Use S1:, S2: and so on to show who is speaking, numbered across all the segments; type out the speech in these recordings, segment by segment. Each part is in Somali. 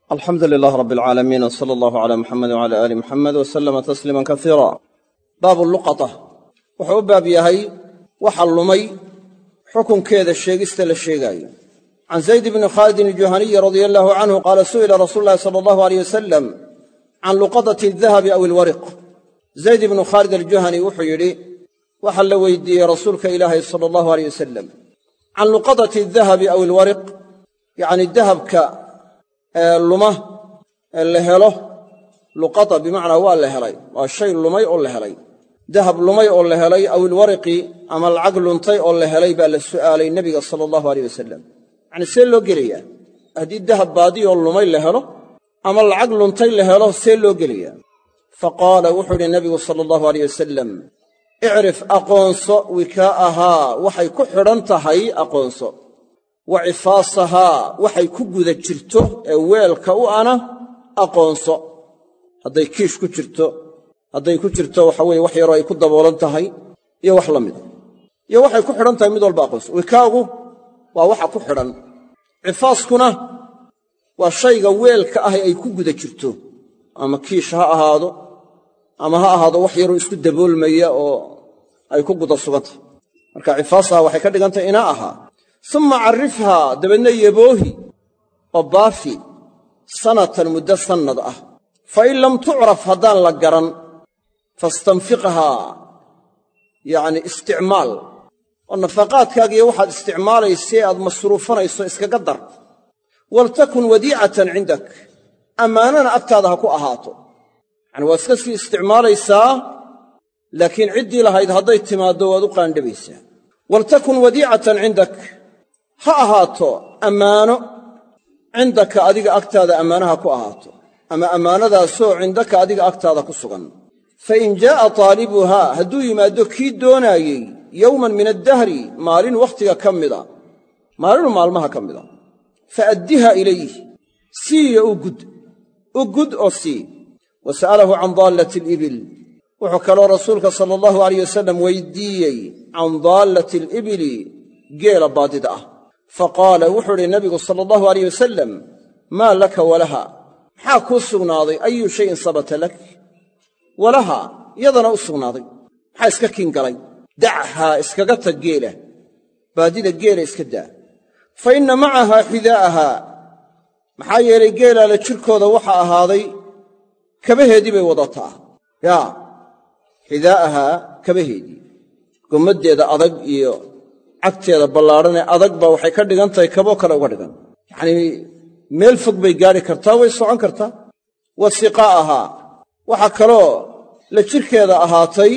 S1: alxamdu lilah rab alcaalamiin w sala allahu cala muxamed wcala aali muxamed w salama tasliiman kasiira baabu luqata wuxuu u baab yahay waxa lumay xukunkeeda sheegista la sheegaayo can zayd bni khaalidin aljuhaniyi radia allahu canhu qaala su'ila rasuulu llahi sala allahu aleyh wasalam can luqadati aldahabi aw ilwariq zayd ibnu khaalid aljuhani wuxuu yidhi waxaa la weydiiyey rasuulka ilaahay sala allahu aleyh wasalam can luqadati aldahabi aw ilwariq yacni dahabka luma la helo luqata bimacnaa waa la helay waa shay lumay oo la helay dahab lumay oo la helay aw ilwariqi ama lacag luntay oo la helay baa la su'aalay nebiga sala allahu aleyh wasalam yacni see loo gelayaa haddii dahab baadiyoo lumay la helo ama lacag luntay la helo see loo gelayaa fa qaala wuxuu yidhi nebigu sala allahu aleyh wasalam icrif aqoonso wikaa'ahaa waxay ku xidhan tahay aqoonso wa cifaasahaa waxay ku guda jirto ee weelka u ana aqoonso hadday kiish ku jirto hadday ku jirto waxa weeye wax yaroo ay ku daboolan tahay iyo wax la mida iyo waxay ku xidhan tahay mid walba aqoonso wikaagu waa waxa ku xidhan cifaaskuna waa shayga weelka ah ay ku guda jirto ama kiish ha ahaado ama ha ahaado wax yaroo isku daboolmaya oo ay ku guda sugantahay marka cifaasaha waxay ka dhigantahay inaa ahaa uma carrifhaa dabeedna yaboohi oo baafi sanatan muddo sannad ah fa in lam tucraf haddaan la garan fastanfiqhaa yacni isticmaal oo nafaqaadkaagiiyo waxaad isticmaalaysee aad masruufanayso iskaga dar waltakun wadiicatan cindak ammaanana agtaada ha ku ahaato yacni waad iska sii isticmaalaysaa laakiin ciddii lahayd hadday timaaddo waad u qaandhabaysaa waltakun wadiicatan cindak ha ahaato ammaano cindaka adiga agtaada ammaanaha ku ahaato ama ammaanadaasoo cindaka adiga agtaada ku sugan fa in jaa'a taalibuhaa hadduu yimaaddo kii doonaayey yowman min addahri maalin wakhtiga ka mida maalinu maalmaha ka mida fa addiha ilayh siiyo u gud oo sii wa sa'alahu can daallati alibil wuxuu kaloo rasuulka sala allahu alayh wasalam weydiiyey can daallati alibili geela baadida ah faqaala wuxuu idhi nabigu sala allahu alayh wasalam maa laka walaha maxaa kuu sugnaaday ayu shayin sabata lak walaha yadana u sugnaaday maxaa iska kiingalay dachaa iskaga tag geela baadida geela iska daa fa inna macahaa xidaa'ahaa maxaa yeelay geelaala jirkooda waxa ahaaday kabaheedii bay wadataa yaa xidaa'ahaa kabaheedii gommaddeeda adag iyo cagteeda ballaadhanee adag baa waxay ka dhigan tahay kaboo kale uga dhigan yacnii meel fog bay gaadhi kartaa way socon kartaa wa siqaa'ahaa waxaa kaloo la jirkeeda ahaatay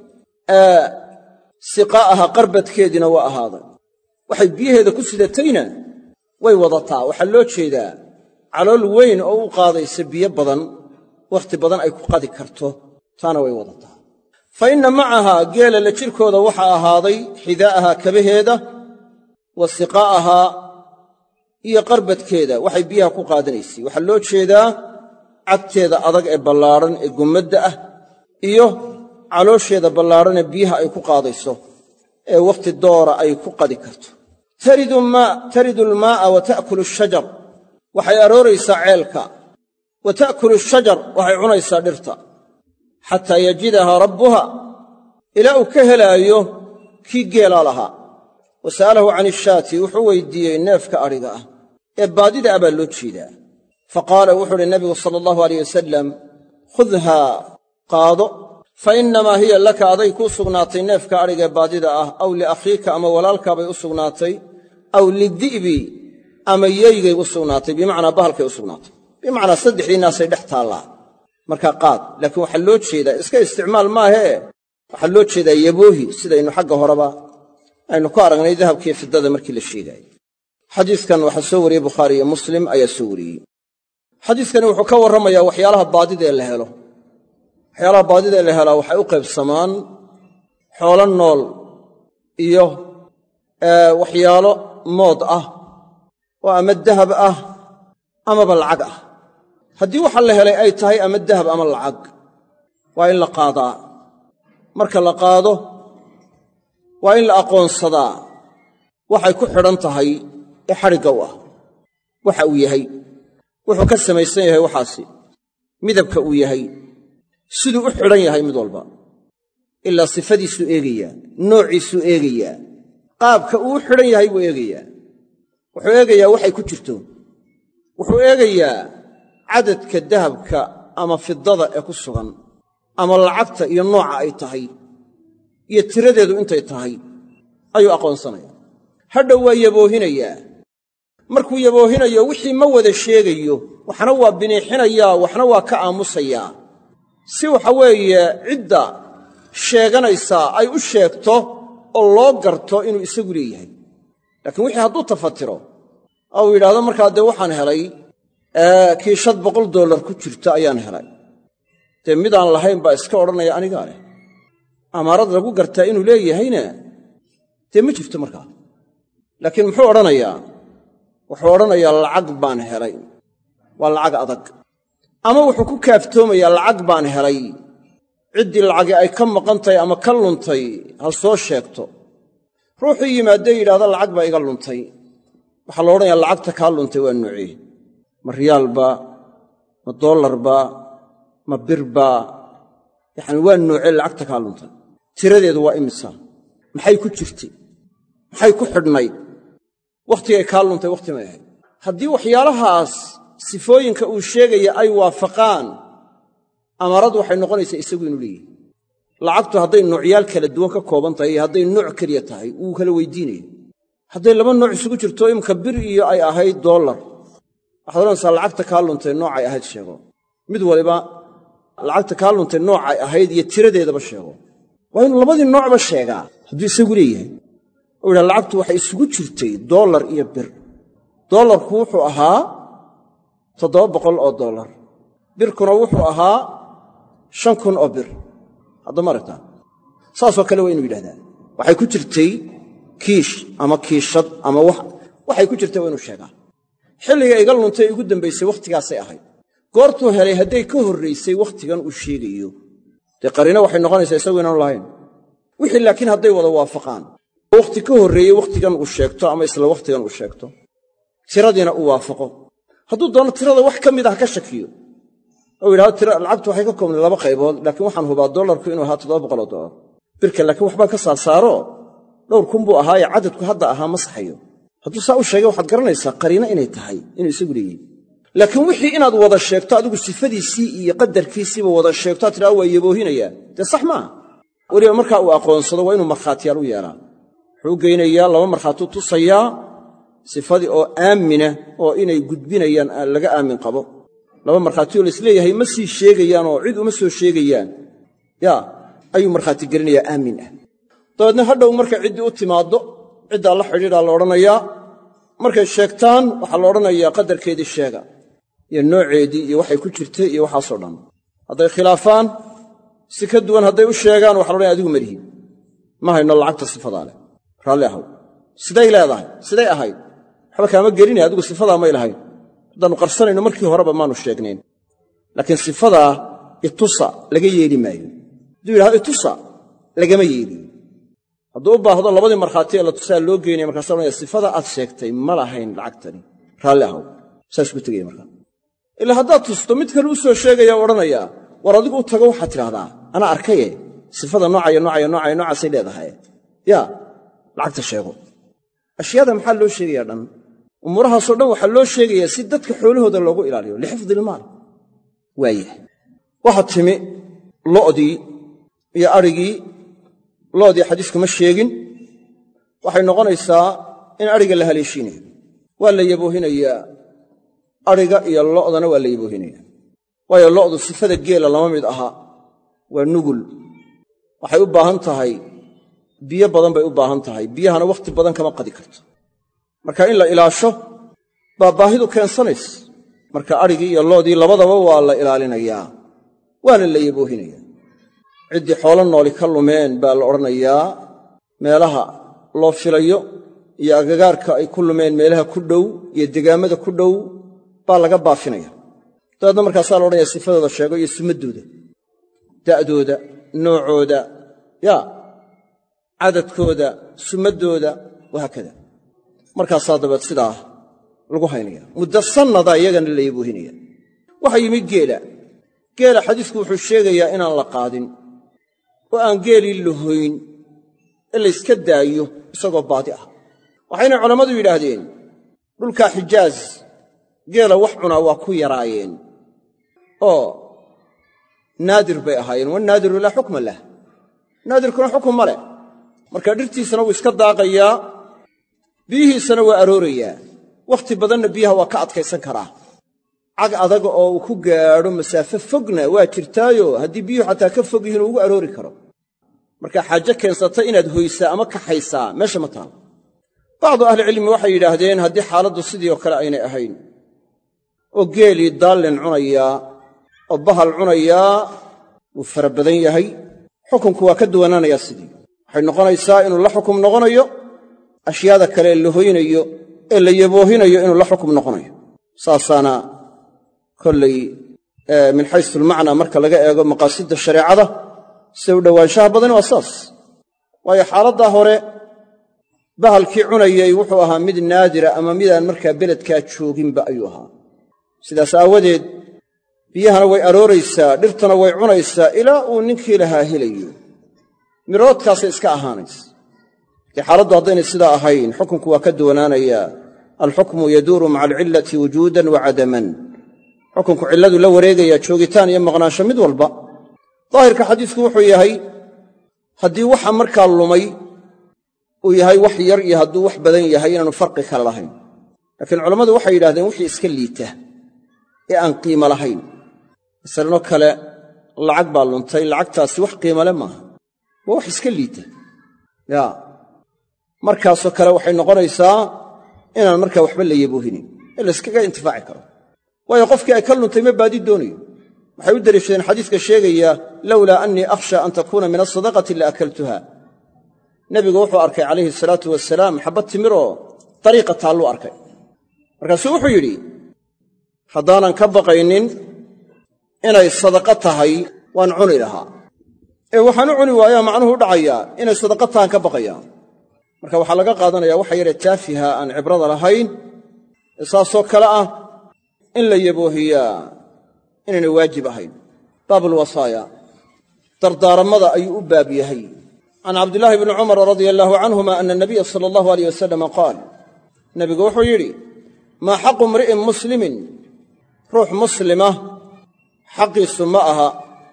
S1: siqaa'ahaa qarbadkeediina waa ahaaday waxay biyaheeda ku sidatayna way wadataa waxaa loo jeedaa calool weyn oo u qaadaysa biyo badan wakhti badan ay ku qadi karto taana way wadataa fa inna macahaa geela la jirkooda waxaa ahaaday xidaa'ahaa kabaheeda wa siqaa'ahaa iyo qarbadkeeda waxay biyaha ku qaadanaysay waxaa loo jeedaa cagteeda adag ee ballaadhan ee gummadda ah iyo caloosheeda ballaadhan ee biyaha ay ku qaadayso ee wakhti doora ay ku qadi karto taridu almaa'a wa ta'kulu ashajar waxay arooraysaa ceelka wa ta'kulu ashajar waxay cunaysaa dhirta xataa yajidahaa rabbuha ilaa uu ka helaayo kii geelaa lahaa wa sa'alahu can ishaati wuxuu weydiiyey neefka adhiga ah ee baadida ah baa loo jeedaa fa qaala wuxuu uhi nabigu sala allahu alayh wasalam khudhaa qaado fa innamaa hiya laka aday kuu sugnaatay neefka adhiga ee baadida ah aw liakhiika ama walaalkaabay u sugnaatay aw lidi'bi ama yeygay u sugnaatay bimacnaa bahalkay u sugnaatay bimacnaa saddexdii naasay dhex taallaa markaa qaad laakiin waxaa loo jeedaa iska isticmaal maahee waxaa loo jeedaa yaboohi sidaynu xagga horeba aynu ku aragnay dahabkiiyo fiddada markii la sheegaayey xadiiskan waxaa soo wariyey bukhaari iyo muslim ayaa soo wariyey xadiiskani wuxuu ka warramayaa waxyaalaha baadida ee la helo waxyaalaha baadida ee la helaa waxay u qaybsamaan xoolo nool iyo waxyaalo mood ah oo ama dahab ah amaba lacag ah haddii waxa la helay ay tahay ama dahab ama lacag waa in la qaadaa marka la qaado waa in la aqoonsadaa waxay ku xidhan tahay ee xadhigga u ah waxa uu yahay wuxuu ka samaysan yahay waxaasi midabka uu yahay siduu u xidhan yahay mid walba ilaa sifadiisuu eegayaa noociisuu eegayaa qaabka uu u xidhan yahay buu eegayaa wuxuu eegayaa waxay ku jirto wuxuu eegayaa cadadka dahabka ama fidada ee ku sugan ama lacagta iyo nooca ay tahay iyo tiradeedu intay tahay ayuu aqoonsanaya hadhow waa yaboohinayaa markuu yaboohinayo wixii ma wada sheegayo waxna waa biniixinayaa waxna waa ka aamusayaa si waxa weeye cidda sheeganaysaa ay u sheegto oo loo garto inuu isagu leeyahay laakiin wixii hadduu tafatiro ou yidhaahdo markaa dee waxaan helay kiishad $100 ku jirta ayaan helay dee midaan lahayn baa iska odhanaya anigaa leh amaarad lagu gartaa inuu leeyahayna dee ma jirto markaa laakiin muxuu odhanayaa wuxuu odhanayaa lacag baan helay waa lacag adag ama wuxuu ku kaaftoomayaa lacag baan helay ciddii lacagi ay ka maqan tahay ama ka luntay ha soo sheegto ruuxuu yimaadee yidhahda lacag baa iga luntay waxaa la odhanayaa lacagta kaa luntay waa nuucii ma riyaalba ma dollarba ma birba yacani waa nuucee lacagta kaa luntay tiradeedu waa imisa maxay ku jirtay maxay ku xidhnayd wakhtigay kaa luntay wakhti may ahayd haddii waxyaalahaas sifooyinka uu sheegaya ay waafaqaan amaaradu waxay noqonaysaa isagu inuu leeyahay lacagtu hadday noocyaal kala duwan ka kooban tahay iyo hadday nooc keliya tahay wuu kala weydiinaya hadday laba nooc isugu jirto imka bir iyo ay ahayd dollar waxaad odhanaysaa lacagta kaa luntay noocay ahayd sheego mid waliba lacagta kaa luntay noocay ahayd iyo tiradeedaba sheego waa inuu labadii noocba sheegaa hadduu isagu leeyahay oo yidhaha lacagtu waxay isugu jirtay dollar iyo bir dollarku wuxuu ahaa $700 birkuna wuxuu ahaa 5,000 oo bir hadda ma aragtaa saasoo kale waa inuu yidhahdaa waxay ku jirtay kiish ama kiishad ama waxay ku jirtay waa inuu sheegaa xilliga iga luntay ugu dambaysay wakhtigaasay ahayd goortuu helay hadday ka horraysay wakhtigan uu sheegayo dee qariino waxay noqonaysaa isagu inaanu lahayn wixii laakiin hadday wada waafaqaan wakhti ka horreeyey wakhtigan uu sheegto ama isla wakhtigan uu sheegto tiradiina uu waafaqo hadduu doono tirada wax ka mid ah ka shakiyo oo yidhahdo lacagtu waxay ka koobnay 2 qaybood laakiin waxaan hubaa dollarku inuu ahaa $700 birka laakiin waxbaan ka saarsaaro dhowr kun buu ahaa ee cadadku hadda ahaa ma saxayo hadduu saa u sheegay waxaad garanaysaa qariino inay tahay inuu isagu leeyahay laakiin wixii inaad wada sheegto adigu sifadiisii iyo qadarkiisiiba wada sheegto aad tidhahdo waa yaboohinayaa dee sax maaha weliba markaa uu aqoonsado waa inuu markhaatiyaal u yeelaa wuxuu geynayaa 2 markhaatuu tusayaa sifadii oo aamina oo inay gudbinayaan laga aamin qabo 2 markhaatiyoo laisleeyahay ma sii sheegayaan oo cid uma soo sheegayaan ayuu markhaati gelinayaa aamin ah dabeedna hadhow markay ciddii u timaaddo ciddaa la xidhiidhaa la odhanayaa markay sheegtaan waxaa la odhanayaa qadarkeedii sheega iyo nooceedii iyo waxay ku jirtay iyo waxaasoo dhan hadday khilaafaan si ka duwan hadday u sheegaan waxa la odhanaya adigu malihi ma hayno lacagta sifadaa leh raalli ahow siday leedahay siday ahayd waxba kaama gelinay adigu sifadaa may lahayn haddaannu qarsanayno markii horeba maanu sheegnayn laakiin sifadaa itusa laga yeeli maayo hadduu yidhahdo itusa lagama yeeliyo hadduu u baahdo labadii markhaati ee la tusaa loo geynaya markaasa odhanaya sifada aad sheegtay ma lahayn lacagtani raalli ahow saas ku tegaya markaa ilaa haddaad tusto mid kale u soo sheegaya o odhanayaa war adigu u tago waxaad tidhahdaa anaa arkaye sifada noocaasay leedahay lacagta sheego ashyaada maxaa loo sheegayaa dhan umuurahaasoo dhan waxaa loo sheegayaa si dadka xoolahooda loogu ilaaliyo lixifdi ilmaal waayahay waxaa timi lo'dii iyo adhigii lo'dii xadiisku ma sheegin waxay noqonaysaa in adhiga la haleeshiinayo waa la yaboohinayaa adhiga iyo lo'dana waa la yaboohinayaa waayo lo'du sifada geela lama mid aha waa nugul waxay u baahan tahay biyo badan bay u baahan tahay biyahana wakhti badan kama qadi karto marka in la ilaasho baa baahidu keensanaysa marka adhigii iyo lo'dii labadaba waa la ilaalinayaa waana la yaboohinayaa ciddii xoolo nooli ka lumeen baa la odhanayaa meelaha loo filayo iyo agagaarka ay ku lumeen meelaha ku dhow iyo degaamada ku dhow baa laga baafinaya dabeedna markaasaa la odhanaya sifadooda sheego iyo sumaddooda da'dooda noocooda cadadkooda sumaddooda wahaakada markaasaa dabeed sidaa lagu haynaya muddo sannada iyagana la yaboohinaya waxa yimi geela xadiisku wuxuu sheegayaa inaan la qaadin oo aan geelii la hoyn ee la yska daayo isagoo baadi ah waxayna culammadu yidhaahdeen dhulkaa xijaaz geela wax cunaa waa ku yaraayeen oo naadir bay ahaayeen wannaadiru laa xukma lah naadirkuna xukun ma leh marka dhirtiisana wuu iska daaqayaa biyihiisana waa aroorayaa wakhti badanna biyaha waa ka adkaysan karaa cag adaga oo uu ku gaadho masaafo fogna waa jirtaayo haddii biyuhu xataa ka fog yihiin uu ugu aroori karo marka xaajo keensata inaad hoysaa ama kaxaysaa meesha ma taalo bacdu ahlicilmi waxay yidhaahdeen haddii xaaladdu sidii oo kale aynay ahayn oo geelii daallin cunayaa oo bahal cunayaa wuu fara badan yahay xukunku waa ka duwanaanayaa sidii waxay noqonaysaa inuu la xukum noqonayo ashyaada kale ee la hoynayo ee la yaboohinayo inuu la xukum noqonayo saasaana kollay min xaysulmacnaa marka laga eego maqaasidda shareecada sida u dhowaanshaha badani waa saas waayo xaaladdaa hore bahalkii cunayay wuxuu ahaa mid naadira ama midaan markaa beledkaa jooginba ayuu ahaa sidaas aawadeed biyahana way arooraysaa dhirtana way cunaysaa ilaa uu ninkii lahaa helayo miroodkaasay iska ahaanaysa dee xaaladdu haddaynay sidaa ahayn xukunku waa ka duwanaanayaa alxukmu yaduuru maca alcillati wujuudan wa cadaman xukunku cilladu la wareegayaa joogitaan iyo maqnaansho mid walba daahirka xadiisku wuxuu yahay haddii waxa markaa lumay uu yahay wax yar iyo hadduu wax badan yahay inaanu farqi kale lahayn laakiin culammadu waxay yidhahdeen wixii iska liita ee aan qiimo lahayn masalano kale lacag baa luntay lacagtaasi wax qiimale maaha waa wax iska liita yaa markaasoo kale waxay noqonaysaa inaan markaa waxba la yaboohinin ee layskaga intifaaci karo waayo qofkii ay ka luntay ma baadi doonayo waxay u deliishadeen xadiiska sheegaya lowlaa annii akhsha an takuuna min asadaqati la akaltuha nebigu wuxuu arkay calayhi salaatu wasalaam xabbad timiroo dariiqa taalluu arkay markaasuu wuxuu yidhi haddaanan ka baqaynin inay sadaqo tahay waan cuni lahaa ee waxaan u cuni waayaa macnuhu u dhacayaa inay sadaqo tahaan ka baqayaan marka waxaa laga qaadanayaa waxa yaree taafiha aan cibrada lahayn ee saasoo kale ah in la yaboohiyaa inaynay waajib ahayn baabulwasaaya dardaarammada ayuu u baab yahay can cabdillaahi bni cumar radia allaahu canhuma ana anabiya sala allahu alayh wasalama qaal nebigu wuxuu yidhi maa xaqu imri'in muslimin ruux muslima xaqiisu ma aha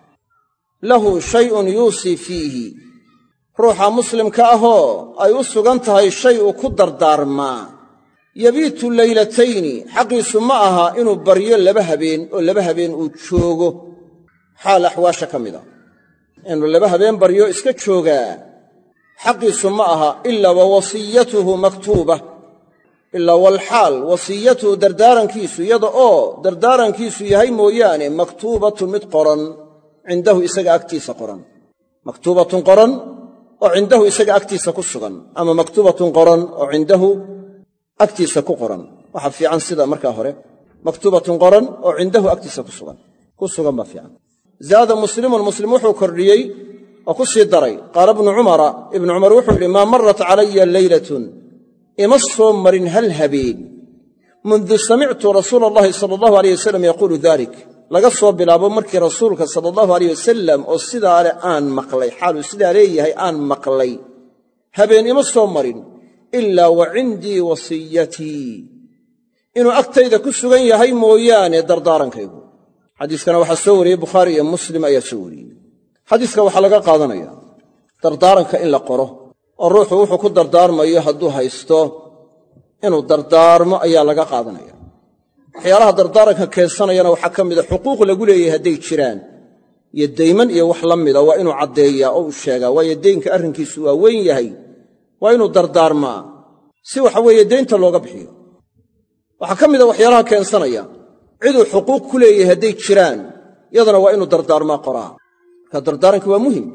S1: lahu shay'un yuusii fiihi ruuxa muslimka ahoo ay u sugan tahay shay uu ku dardaarmaa yabiitu leylatayni xaqiisu ma aha inuu baryo laba habeen oo laba habeen uu joogo xaal axwaasha ka mida inuu laba habeen baryo iska joogaa xaqiisu ma aha ilaa wa wasiyatuhu maktuuba ilaa walxaal wasiyatuhu dardaarankiisu iyada oo dardaarankiisu yahay mooyaane maktuubatun mid qoran cindahu isaga agtiisa qoran maktuubatun qoran oo cindahu isaga agtiisa ku sugan ama maktuubatun qoran oo cindahu agtiisa ku qoran waxa fiican sida markaa hore maktuubatun qoran oo cindahu agtiisa ku sugan baa fiican zaada muslimun muslim wuxuu kordhiyey oo ku sii daray qaala ibnu cumar wuxuu yidhi maa marat calaya leylatun ima soo marin hal habeen mundu samictu rasuula allahi sala allahu alayh wasalam yaquulu dalik laga soo bilaabo markii rasuulka sala allahu alayh wasalam oo sidaa leh aan maqlay xaaluu sidaa leeyahay aan maqlay habeen ima soo marin ilaa wa cindii wasiyatii inuu agtayda ku sugan yahay mooyaane dardaarankaygu xadiiskana waxaa soo wariyey bukhaari iyo muslim ayaa soo wariyey xadiiska waxaa laga qaadanaya dardaaranka in la qoro oo ruuxu wuxuu ku dardaarmayo hadduu haysto inuu dardaarmo ayaa laga qaadanaya waxyaalaha dardaaranka keensanayana waxaa ka mida xuquuq lagu leeyahay hadday jiraan iyo dayman iyo wax la mida waa inuu caddeeyaa oo uu sheegaa waayo deynka arrinkiisu waa weyn yahay waa inuu dardaarmaa si waxa weeye deynta looga bixiyo waxaa ka mida waxyaalaha keensanaya ciduu xuquuq ku leeyahay hadday jiraan yadana waa inuu dardaarmaa qoraa marka dardaaranka waa muhim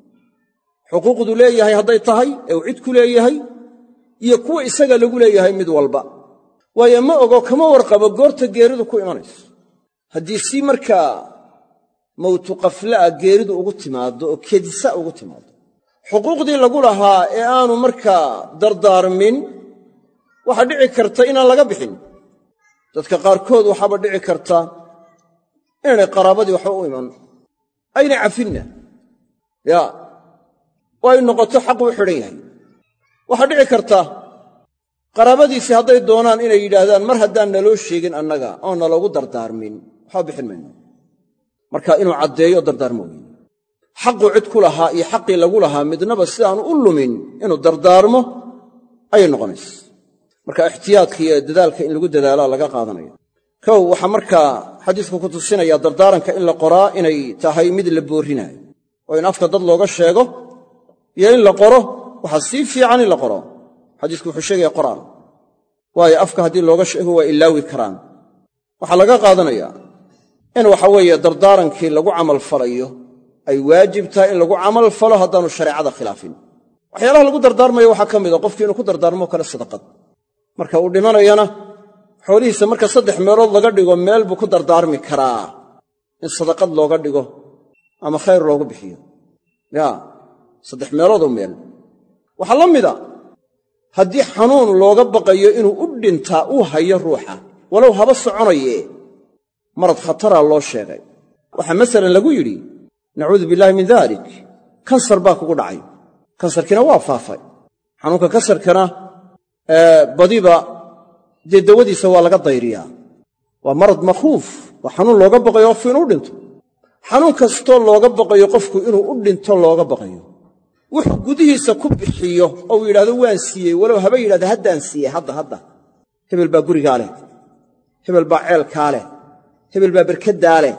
S1: xuquuqduu leeyahay hadday tahay ee uu cid ku leeyahay iyo kuwa isaga lagu leeyahay mid walba waayo ma ogo kama warqabo goorta geeridu ku imanayso haddii si markaa mawtu qafla'a geeridu ugu timaaddo oo kedisa ugu timaaddo xuquuqdii lagu lahaa ee aanu markaa dardaarmin waxaa dhici karta inaan laga bixin dadka qaarkood waxaaba dhici karta inaanay qaraabadii waxba u iman aynay cafinna oo ay noqoto xaqu u xidhan yahay. waxaa dhici karta qaraabadiisii hadday doonaan inay yidhaahdaan mar haddaan naloo sheegin annaga oo naloogu dardaarmin waxba bixin mayno. marka inuu caddeeyo dardaarmo weyn xaqu cid ku lahaa iyo xaqii lagu lahaa midnaba sidaanu u lumin inuu dardaarmo ayay noqonaysa. marka ixtiyaadka iyo dadaalka in lagu dadaalaa laga qaadanaya. kow waxaa markaa xadiisku ku tusinaya dardaaranka in la qoraa inay tahay mid la boorrinaayo oo in afka dad looga sheego iyo in la qoro waxaa sii fiican in la qoro. xadiisku wuxuu sheegaya qoraan, waayo afka haddii looga sheego waa ilaawi karaan. waxaa laga qaadanaya in waxa weeye dardaarankii lagu camal falayo ay waajib tahay in lagu camal falo haddaanu shareecada khilaafin. waxyaalaha lagu dardaarmayo waxaa ka mida qofkii inuu ku dardaarmo kale sadaqad. marka uu dhimanayana xoolihiisa marka 3 meelood laga dhigo meel buu ku dardaarmi karaa in sadaqad looga dhigo ama khayr loogu bixiyo. 3 meeloodoo meel. waxaa la mida haddii xanuun looga baqayo inuu u dhintaa uu hayo ruuxa walow haba soconaye marad khatara loo sheegay. waxaa masalan lagu yidhi nacuudu billaahi min daalik, kansar baa kugu dhacay. kansarkiina waa faafay. xanuunka kansarkana badiba dee dawadiisa waa laga dayriyaa. waa marad makhuuf, waa xanuun looga baqayo qofku inuu u dhinto. xanuun kastoo looga baqayo qofku inuu u dhinto looga baqayo wuxuu gudihiisa ku bixiyo oo uu yidhaahdo waan siiyey, walow haba yidhahda haddaan siiyey hadda hebel baa gurigaa leh, hebel baa ceelkaa leh, hebel baa berkaddaa leh.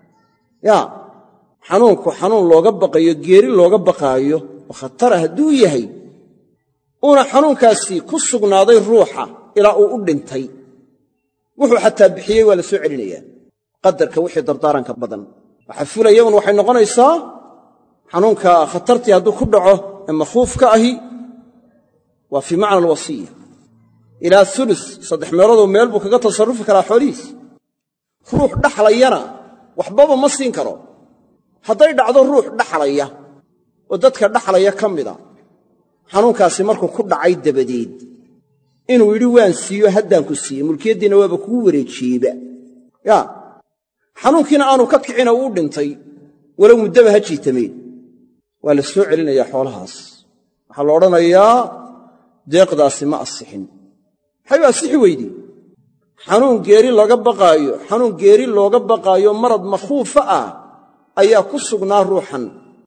S1: xanuunku xanuun looga baqayo, geeri looga baqaayo oo khatara hadduu yahay uuna xanuunkaasi ku sugnaaday ruuxa ilaa uu u dhintay, wuxuu xataa bixiyey waa la soo celinayaa qadarka wixii dardaaranka badan. waxa fulaya un waxay noqonaysaa xanuunka khatartii hadduu ku dhaco ee makhuufka ahi waa fii macna alwasiya. ilaa ulus 3 meeloodoo meel buu kaga tasarrufi karaa xoolihiis. ruux dhaxlayana waxbaba ma siin karo. hadday dhacdo ruux dhaxlaya oo dadka dhaxlaya ka mida xanuunkaasi markuu ku dhacay dabadeed inuu yidhi waan siiyo haddaan ku siiyey, mulkiyaddiina waaba kugu wareejiyeyba, xanuunkiina aanu ka kicina uu dhintay walow muddaba ha jiitameen, waa la soo celinayaa xoolahaas. waxaa la odhanayaa deeqdaasi ma asixin. maxay u asixi weydii? xanuun geeri looga baqaayo marad makhuufa ah ayaa ku sugnaa ruuxan.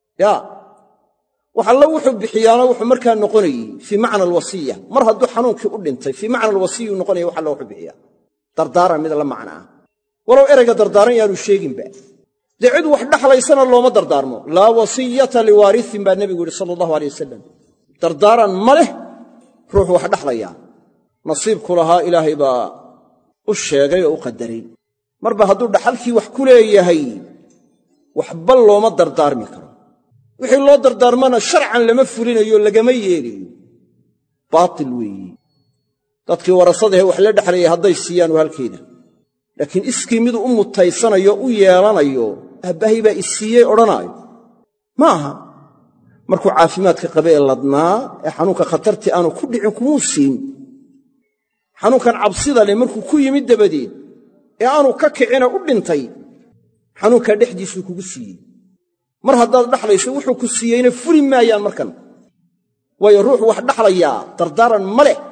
S1: wax alla wuxuu bixiyaana wuxuu markaa noqonayey fii macna alwasiya. mar hadduu xanuunkii u dhintay fii macna alwasiyuu noqonaya wax alla wuxuu bixiyaa dardaaran mid la macno ah, walow erayga dardaaran yaanu sheeginba. dee cid wax dhaxlaysana looma dardaarmo. laa wasiyata liwaarisin baa nebigu yidhi sala allahu alay wasalam. dardaaran ma leh ruux wax dhaxlayaa. nasiibku lahaa ilaahay baa u sheegay oo u qadaray. marba hadduu dhaxalkii wax ku leeyahay waxba looma dardaarmi karo. wixii loo dardaarmana sharcan lama fulinayo, lagama yeelayo. baatil weeyi. dadkii warasadahe wax la dhexlayay hadday siiyaan waa halkeeda. laakiin iskii miduu u mutaysanayo u yeelanayo aabbahay baa isiiyey odhanaayo ma aha. markuu caafimaadka qabe ee ladnaa ee xanuunka khatartii aanu ku dhicin kumuu siin. xanuunkan cabsida leh markuu ku yimid dabadeed ee aanu ka kicina u dhintay, xanuunkaa dhexdiisuu kugu siiyey. mar haddaad dhaxlayso wuxuu ku siiyeyna fuli maayaan markan, waayo ruuxu wax dhaxlayaa dardaaran ma leh.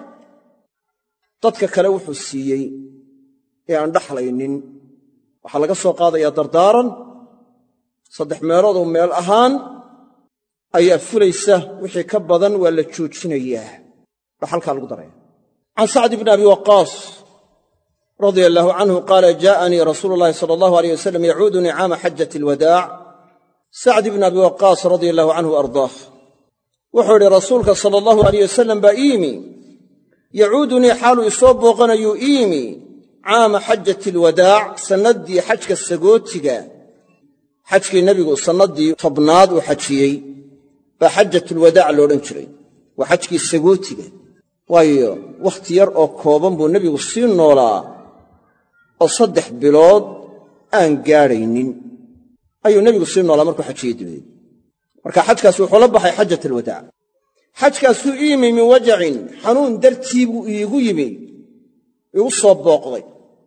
S1: dadka kale wuxuu siiyey ee aan dhaxlaynin waxaa laga soo qaadayaa dardaaran 3 meeloodoo meel ahaan ayaa fulaysa. wixii ka badan waa la joojinayaa, dhaxalkaa lagu daraya. can sacd bni abi waqaas radia allaahu canhu qaala jaa'anii rasuulu llahi sala allahu alayh wasalam yacuudunii caama xajati alwadaac. sacd ibni abi waqaas radia allahu canhu ardaah wuxuu idhi rasuulka sala allahu alayh wasalam baa ii yimi, yacuudunii xaaluu isoo booqanayuu ii yimi caama xajati alwadaac, sannaddii xajka sagootiga. xajkii nebigu sannaddii 10aad uu xajiyey baa xajatulwadaac loodhan jiray. waa xajkii sagootiga, waayo wakhti yar oo kooban buu nebigu sii noolaa oo 3 bilood aan gaadhaynin ayuu nebigu sii noolaa markuu xajiyey dabadeed. marka xajkaasi wuxuu la baxay xajat alwadaac. xajkaasuu ii yimi min wajacin, xanuun dartii buu iigu yimi, igu soo booqday.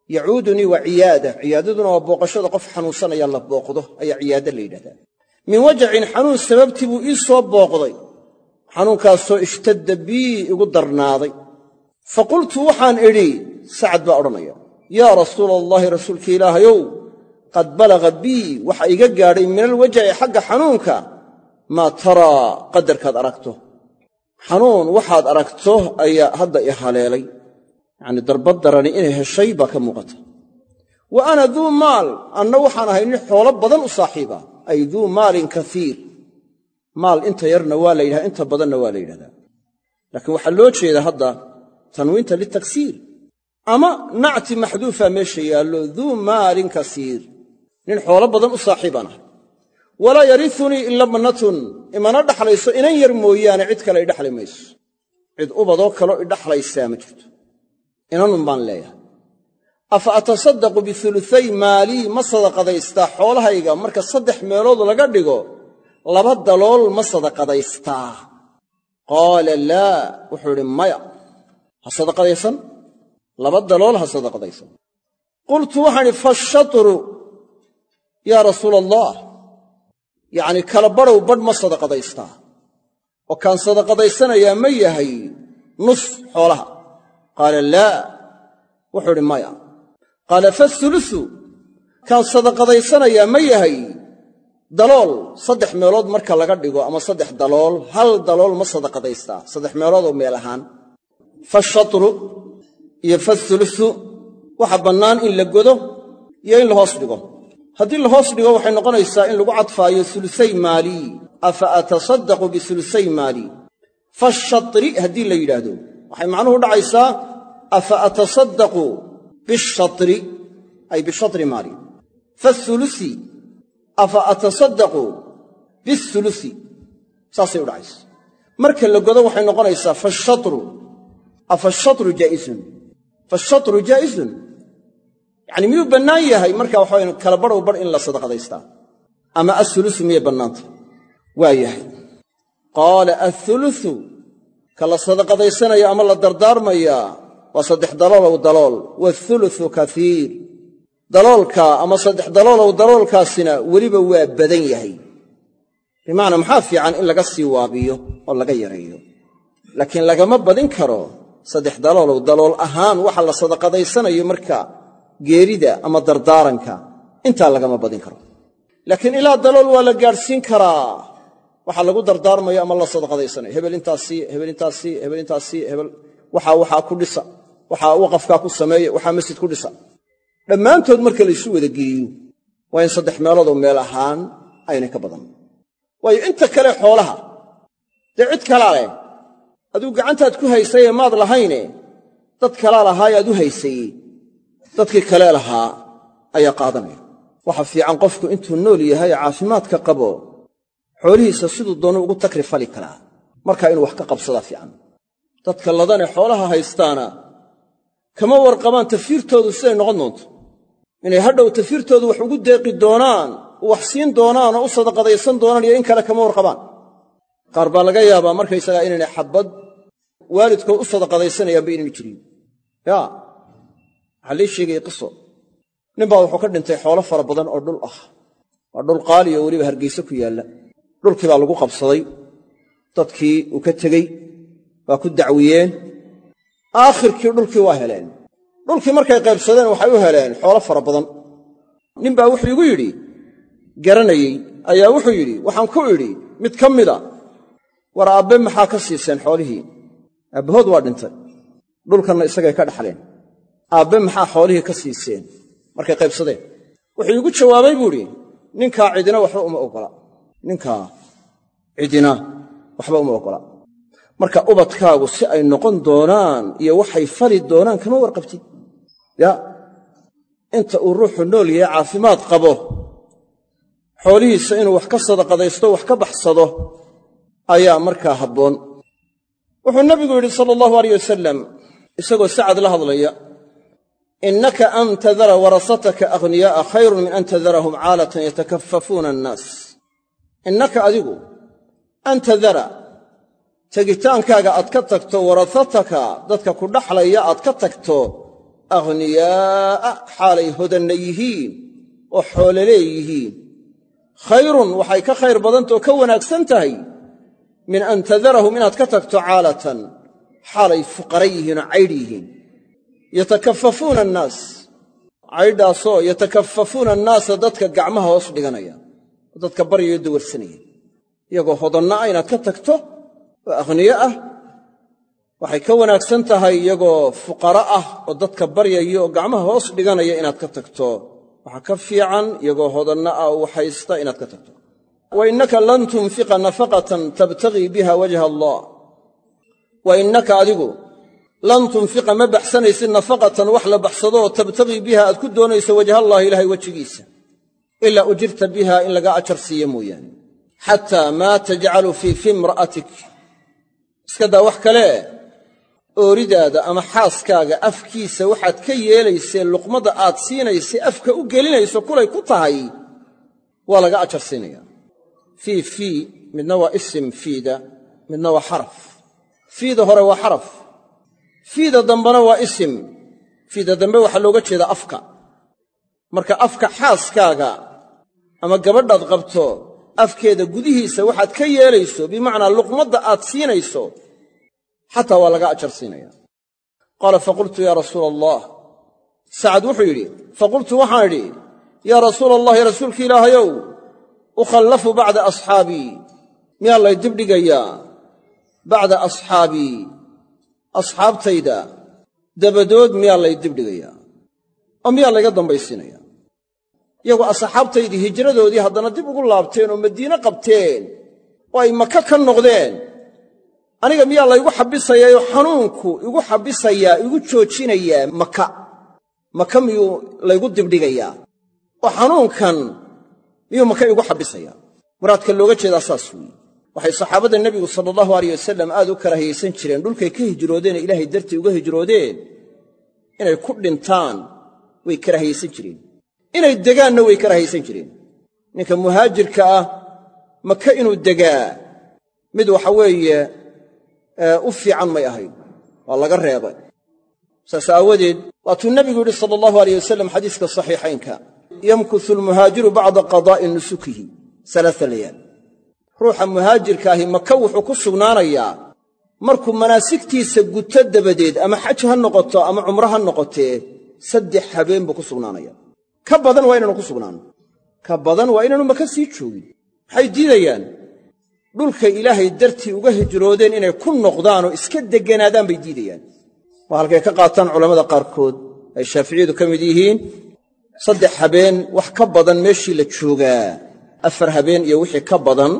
S1: yacuudunii waa ciyaada, ciyaadaduna waa booqashada qof xanuunsanaya la booqdo ayaa ciyaada la yidhahdaa. min wajacin xanuun sababtii buu ii soo booqday, xanuunkaasoo ishtadda bii igu darnaaday. fa qultu waxaan idhi, sacad baa odhanaya, yaa rasuula allaahi rasuulka ilaahayow, qad balaga bii waxa iga gaadhay min alwajaci xagga xanuunka maa taraa qadarkaad aragto. xanuun waxaad aragto ayaa hadda i haleelay, yacnii darbad darani inay heshay baa ka muuqata. wa ana duu maal, anna waxaan ahay nin xoolo badan u saaxiiba, ay duu maalin kaiir. maal inta yarna waa la yidhahda, inta badanna waa la yidhahdaa. laakiin waxaa loo jeedaa hadda tanwiinta litaksiir, ama nacti maxduufa meesha yaallo, duu maalin kasiir, nin xoolo badan u saaxiibaan ahay. walaa yariunii ila bnatun, imana dhaxlayso inan yar mooyaane cid kale idhaxli mayso. cid ubadoo kaloo idhaxlaysaa ma jirto, inanun baan leeyahay. afa atasaddaqu biuluay maalii, ma sadaqadaystaa xoolahayga marka 3 meelood laga dhigo 2 dalool ma sadaqadaystaa? qaala laa, wuxuu idhi maya, ha sadaqadaysan, 2 dalool ha sadaqadaysan. qultu waxaan idhi fashatru yaa rasuula allah, yacnii kala badhow badh ma sadaqadaystaa, oo kaan sadaqadaysanayaa ma yahay nus xoolaha? qaala laa, wuxuu idhi maya. qaala faulusu, kaan sadaqadaysanayaa ma yahay dalool 3 meelood marka laga dhigo, ama 3 dalool, 1 dalool ma sadaqadaystaa, 3 meeloodoo meel ahaan. fashatru iyo faulusu waxa bannaan in la godo iyo in la hoos dhigo. haddii la hoos dhigo waxay noqonaysaa in lagu cadfaayo ulusay maalii, afa atasaddaqu biulusay maalii. fashatri haddii la yidhaahdo waxay macnuhu dhacaysaa afa atasaddaqu bishatri, ay bishatri maali. faulusi afa atasaddaqu biulusi, saasay u dhacaysa. marka la godo waxay noqonaysaa fashatru, afa shatru jaa'izun, fashatru jaa'izun, yacni miyuu bannaan yahay marka waxawayan kala badhow badh in la sadaqadaystaa, ama aulusu miyay bannaanta? waa yahay. qaala aulusu, ka la sadaqadaysanaya ama la dardaarmayaa waa 3 daloolow dalool, waulusu kaiir, daloolka ama 3 daloolow daloolkaasina weliba waa badan yahay. bimacnaa maxaa fiican in laga sii waabiyo oo laga yareeyo, laakiin lagama badin karo 3 daloolow dalool ahaan waxa la sadaqadaysanayo marka geerida ama dardaaranka, intaa lagama badin karo. laakiin ilaa dalool waa la gaadhsiin karaa waxa lagu dardaarmayo ama la sadaqadaysanayo. hebel intaasi, hebel intaasi, hebel intaasi, hebel waxaa ku dhisa, waxaa waqafkaa ku sameeya, waxaa masjid ku dhisa. dhammaantood marka laysu wada geeyo waa in 3 meeloodoo meel ahaan aynay ka badan. waayo inta kale xoolaha dee cid kalaa leh, aduu gacantaad ku haysayee maad lahayne dad kalaa lahaaye aad u haysayey, dadkii kale lahaa ayaa qaadanaya. waxa fiican qofku intuu nool yahay caafimaadka qabo xoolihiisa siduu doono ugu takrifali karaa, markaa inuu wax ka qabsadaa fiican. dadka ladane xoolaha haystaana kama warqabaan tafiirtoodu siday noqon doonto, inay hadhow tafiirtoodu wax ugu deeqi doonaan, wax siin doonaan oo u sadaqadaysan doonaan, iyo in kale kama warqabaan. qaar baa laga yaabaa markaysagaa inaynay xabbad waalidkood u sadaqadaysanayaanba inaynu jirin. yaa waxaa lii sheegaya qiso, ninbaa wuxuu ka dhintay xoolo fara badan oo dhul ah, waa dhul qaali oo weliba Hargeysa ku yaalla. dhulkii baa lagu qabsaday, dadkii uu ka tegey waa ku dacwiyeen, aakhirkii dhulkii waa heleen. dhulkii markay qaybsadeen waxay u heleen xoolo fara badan. ninbaa wuxuu igu yidhi, garanayey ayaa wuxuu yidhi, waxaan ku idhi mid ka mida, war aabbe maxaa ka siiseen xoolihii? aabbahood waa dhintay, dhulkanna isagay ka dhaxleen, aabbe maxaa xoolihii ka siiseen markay qaybsadeen? wuxuu igu jawaabay buu idhi, ninkaa cidina waxba uma oggola, ninkaa cidina waxba uma oggola. marka ubadkaagu si ay noqon doonaan iyo waxay fali doonaan kama warqabtid. ya inta uu ruuxu nool yahay caafimaad qabo, xoolihiisa inuu wax ka sadaqadaysto, wax ka baxsado ayaa markaa habboon. wuxuu nabigu yidhi sala allahu alayh wasalam, isagoo sacad la hadlaya, innaka an tadara warasataka aghniyaa'a khayrun min an tadarahum caalatan yatakaffafuuna annaas. innaka adigu an tadara, tegitaankaaga aad ka tagto, warasataka dadka ku dhaxlaya aad ka tagto, aghniyaa'a xaalay hodanna yihiin oo xoolo leeyihiin khayrun waxay ka khayr badantao ka wanaagsan tahay min an tadarahum inaad ka tagto caalatan xaalay fuqara yihiinoo caydh yihiin yatakaffafuuna annaas caydhaasoo yatakaffafuuna annaasa dadka gacmaha hoos dhiganaya oo dadka baryayo dawarsanaya iyagoo hodanna ah inaad ka tagto oo akhniyo ah waxay ka wanaagsan tahay iyagoo fuqara ah oo dadka baryaya oo gacmaha hoos dhiganaya inaad ka tagto waxaa ka fiican iyagoo hodanna ah oo haysta inaad ka tagto wa innaka lan tunfiqa nafaqatan tabtagii biha wajha allah wa innaka adigu lan tunfiqa ma baxsanaysid nafaqatan wax la baxsadoo tabtagii biha aad ku doonayso wajhaallahi ilaahay wejigiisa ilaa ujirta biha in laga ajar siiyo mooyaane xataa maa tajcalu fii fi imra'atik iska daa wax kale ooridaada ama xaaskaaga afkiisa waxaad ka yeelaysee luqmada aad siinaysay afka u gelinayso kulay ku tahay waa laga ajar siinaya fii midna waa isim fiida midna waa xaraf fiida hore waa xaraf fiida dambena waa isim fiida dambe waxaa looga jeedaa afka marka afka xaaskaaga ama gabadhaad qabto afkeeda gudihiisa waxaad ka yeelayso bimacnaa luqmadda aad siinayso xataa waa laga ajar siinaya qaala faqultu yaa rasuula allah sacad wuxuu yidhi faqultu waxaan idhi yaa rasuula allahi rasuulki ilaahayow ukhallafu bacda asxaabii miyaa lay dibdhigayaa bacda asxaabii asxaabtayda dabadood miyaa lay dibdhigayaa oo miyaa layga dambaysiinaya iyagoo asxaabtaydii hijradoodii haddana dib ugu laabteen oo madiine qabteen oo ay maka ka noqdeen aniga miyaa laygu xabisayaayoo xanuunku igu xabisayaa igu joojinayaa maka miyuu laygu dibdhigayaa oo xanuunkan miyuu maka igu xabisayaa muraadka looga jeedaa saas weeye waxay saxaabadda nebigu sala allahu alayh wasalam aad u karaahiyaysan jireen dhulkay ka hijroodeen ee ilaahay dartii uga hijroodeen inay ku dhintaan way karaahiyaysan jireen inay degaanna way karaahiyaysan jireen ninka muhaajirka ah maka inuu degaa mid waxa weeye u fiican may ahayn waa laga reebay saas aawadeed waatuu nebigu yidhi sala allahu alayh wasalam xadiiska saxiixaynka yamkuthu almuhaajiru bacda qadaa'i nusukihi alaaa layaal ruuxa muhaajirka ahi maka wuxuu ku sugnaanayaa markuu manaasigtiisa guto dabadeed ama xaj ha noqoto ama cumro ha noqotee 3 habeen buu ku sugnaanaya ka badan waa inaanu ku sugnaano ka badan waa inaanu maka sii joogin maxay diidayaan dhulkay ilaahay dartii uga hijroodeen inay ku noqdaan oo iska degganaadaan bay diidayaan waa halkay ka qaataan culammada qaarkood ay shaaficiyadu ka mid yihiin 3 habeen wax ka badan meeshii la joogaa 4 habeen iyo wixii ka badan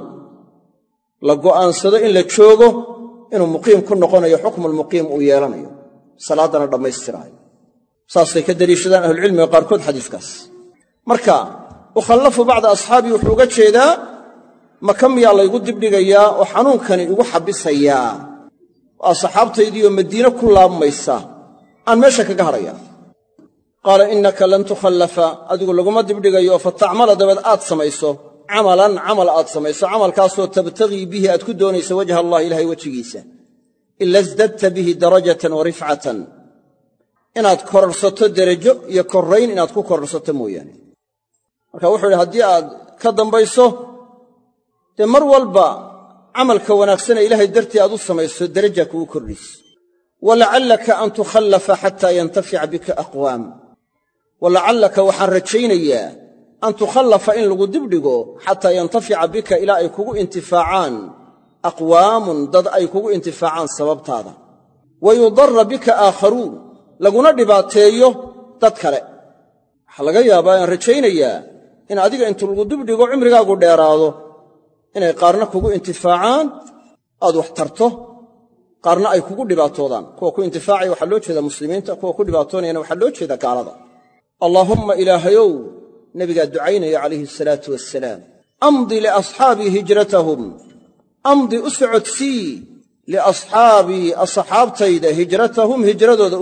S1: la go'aansado in la joogo inuu muqiim ku noqonayo xukmulmuqiim uu yeelanayo salaadana dhammaystiraayo saasay ka deliishadaan ahlucilmiga qaarkood xadiiskaas marka ukhallafu bacda asxaabii wuxuu uga jeedaa maka miyaa laygu dibdhigayaa oo xanuunkani igu xabisayaa waa saxaabtaydiioo madiine ku laabmaysa aan meesha kaga hadhaya qaala innaka lan tukhallafa adigu laguma dibdhigayo fa tacmala dabeed aad samayso camalan camal aad samayso camalkaasoo tabtagii bihi aad ku doonayso wajha allahi ilaahay wejigiisa ila isdadta bihi darajatan wa rifcatan inaad kororsato derajo iyo korrayn inaad ku kororsato mooyaane marka wuxuu idhi haddii aad ka dambayso dee mar walba camalka wanaagsanee ilaahay dartii aad u samayso deraja kugu kordhayso walacallaka an tukhallafa xataa yantafica bika aqwaam walacallaka waxaan rajaynayaa an tukhallafa in lagu dibdhigo xataa yantafica bika ilaa ay kugu intifaacaan aqwaamun dad ay kugu intifaacaan sababtaada wa yudarra bika aakharuun laguna dhibaateeyo dad kale waxaa laga yaabaa aan rajaynayaa in adiga intu lagu dibdhigo cimrigaagu dheeraado inay qaarna kugu intifaacaan aad wax tarto qaarna ay kugu dhibaatoodaan kuwa ku intifaacaya waxaa loo jeedaa muslimiinta kuwa ku dhibaatoonayana waxaa loo jeedaa gaalada allaahumma ilaahayow nebigaa ducaynaya calayhi asalaatu wassalaam amdi liasxaabii hijratahum amdi u socodsii liasxaabii asxaabtayda hijratahum hijradooda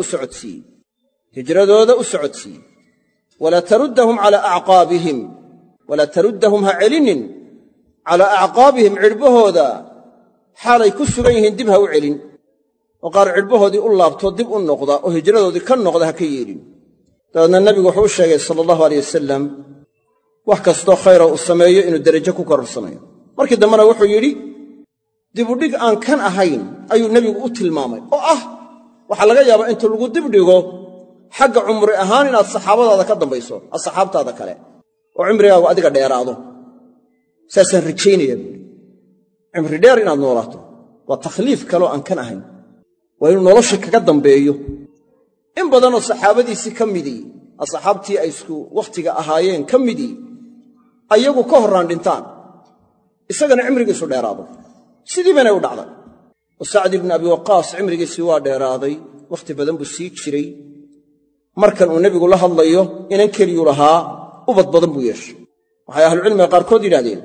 S1: u socodsii walaa taruddahum calaa acqaabihim walaa taruddahum ha celinin calaa acqaabihim cidhbahooda xaalay ku sugan yihiin dib ha u celin oo qaar cidhbahoodii u laabto dib u noqda oo hijradoodii ka noqda ha ka yeelin. dabeedna nebigu wuxuu u sheegay sala allahu alayh wasalam wax kastoo khayra uu sameeyo inuu derajo ku kororsanayo. markii dambena wuxuu yidhi dibudhig aan kan ahayn ayuu nebigu u tilmaamay oo ah waxaa laga yaabaa inta lagu dibdhigo xagga cumri ahaan inaad saxaabadaada ka dambayso asxaabtaada kale oo cimrigaagu adiga dheeraado. saasaan rajaynaya buuri cimri dheer inaad noolaato waa takhliif kaloo aan kan ahayn, waa inuu nolosha kaga dambeeyo. in badanoo saxaabadiisii ka midii asxaabtii ay isku wakhtiga ahaayeen ka midii ayagu ka horraan dhintaan isagana cimrigiisu dheeraado. sidii baynay u dhacday oo sacd ibnu abi waqaas cimrigiisii waa dheeraaday, wakhti badan buu sii jiray. markan uu nebigu la hadlayo inan keliyuu lahaa ubad badan buu yeeshay. waxay ahlucilmiga qaarkood yidhahdeen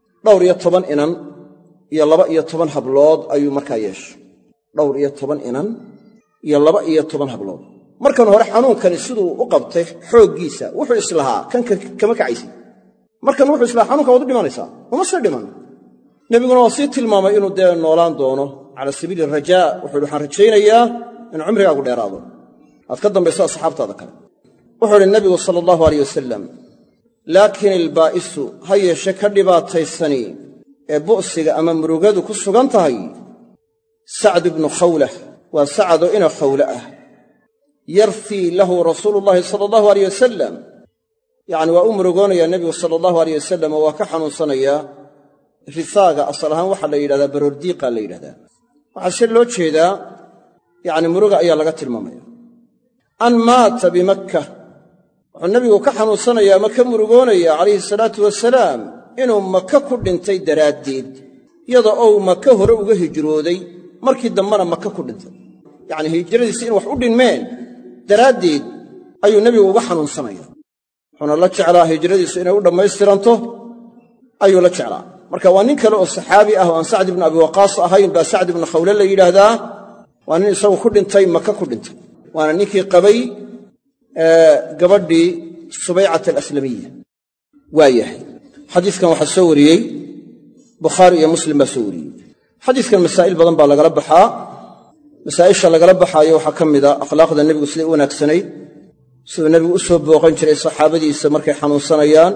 S1: 12 inan iyo 12 hablood ayuu markaa yeeshay. 12 inan iyo 12 hablood. markan hore xanuunkani siduu u qabtay xooggiisa wuxuu islahaa kan kama kacaysid. markan wuxuu islahaa xanuunka waad u dhimanaysaa, uma sii dhiman. nebiguna waa sii tilmaamay inuu dee noolaan doono cala sabiili rajaa. wuxuu waxaan rajaynayaa inuu cimrigaagu dheeraado aad ka dambayso asxaabtaada kale. wuxuu idhi nebigu sala allahu alayh wasalam laakiin ilbaa'isu ha yeeshe ka dhibaataysani ee bu'siga ama murugadu ku sugan tahay sacd ibnu khawlah waa sacado ina khawle ah. yarfii lahu rasuulullaahi sala allahu alayh wasalam yacni waa u murugoonayaa nebigu sala allahu alayh wasalam oo waa ka xanuunsanayaa. rifaaga asal ahaan waxaa la yidhahdaa baroordiiqaa la yidhahdaa. waxaa se loo jeedaa yacni muruga ayaa laga tilmaamaya. an maata bimakka wuxuu nebigu ka xanuunsanayaa ama ka murugoonayaa calayhi salaatu wasalaam inuu maka ku dhintay daraaddeed, iyada ou maka hore uga hijrooday markii dambena maka ku dhintay. yacnii hijradiisi in wax u dhinmeen daraaddeed ayuu nebigu uga xanuunsanaya. wuxuuna la jeclaa hijradiisu inay u dhammaystiranto ayuu la jeclaa. marka waa nin kale oo saxaabi ah oo aan sacd ibnu abi waqaas ahayn baa sacd ibnu khawle la yidhaahdaa. waa nin isagu ku dhintay maka ku dhintay, waana ninkii qabay gabadhii subaycat alaslamiya. waa yahay xadiiskan waxaa soo wariyey bukhaari iyo muslim baa soo wariyey. xadiiskan masaa'il badan baa lagala baxaa. masaa'isha lagala baxaayo waxaa ka mida akhlaaqda nebigu siday u wanaagsanayd, siduu nebigu u soo booqan jiray saxaabadiisa markay xanuunsanayaan.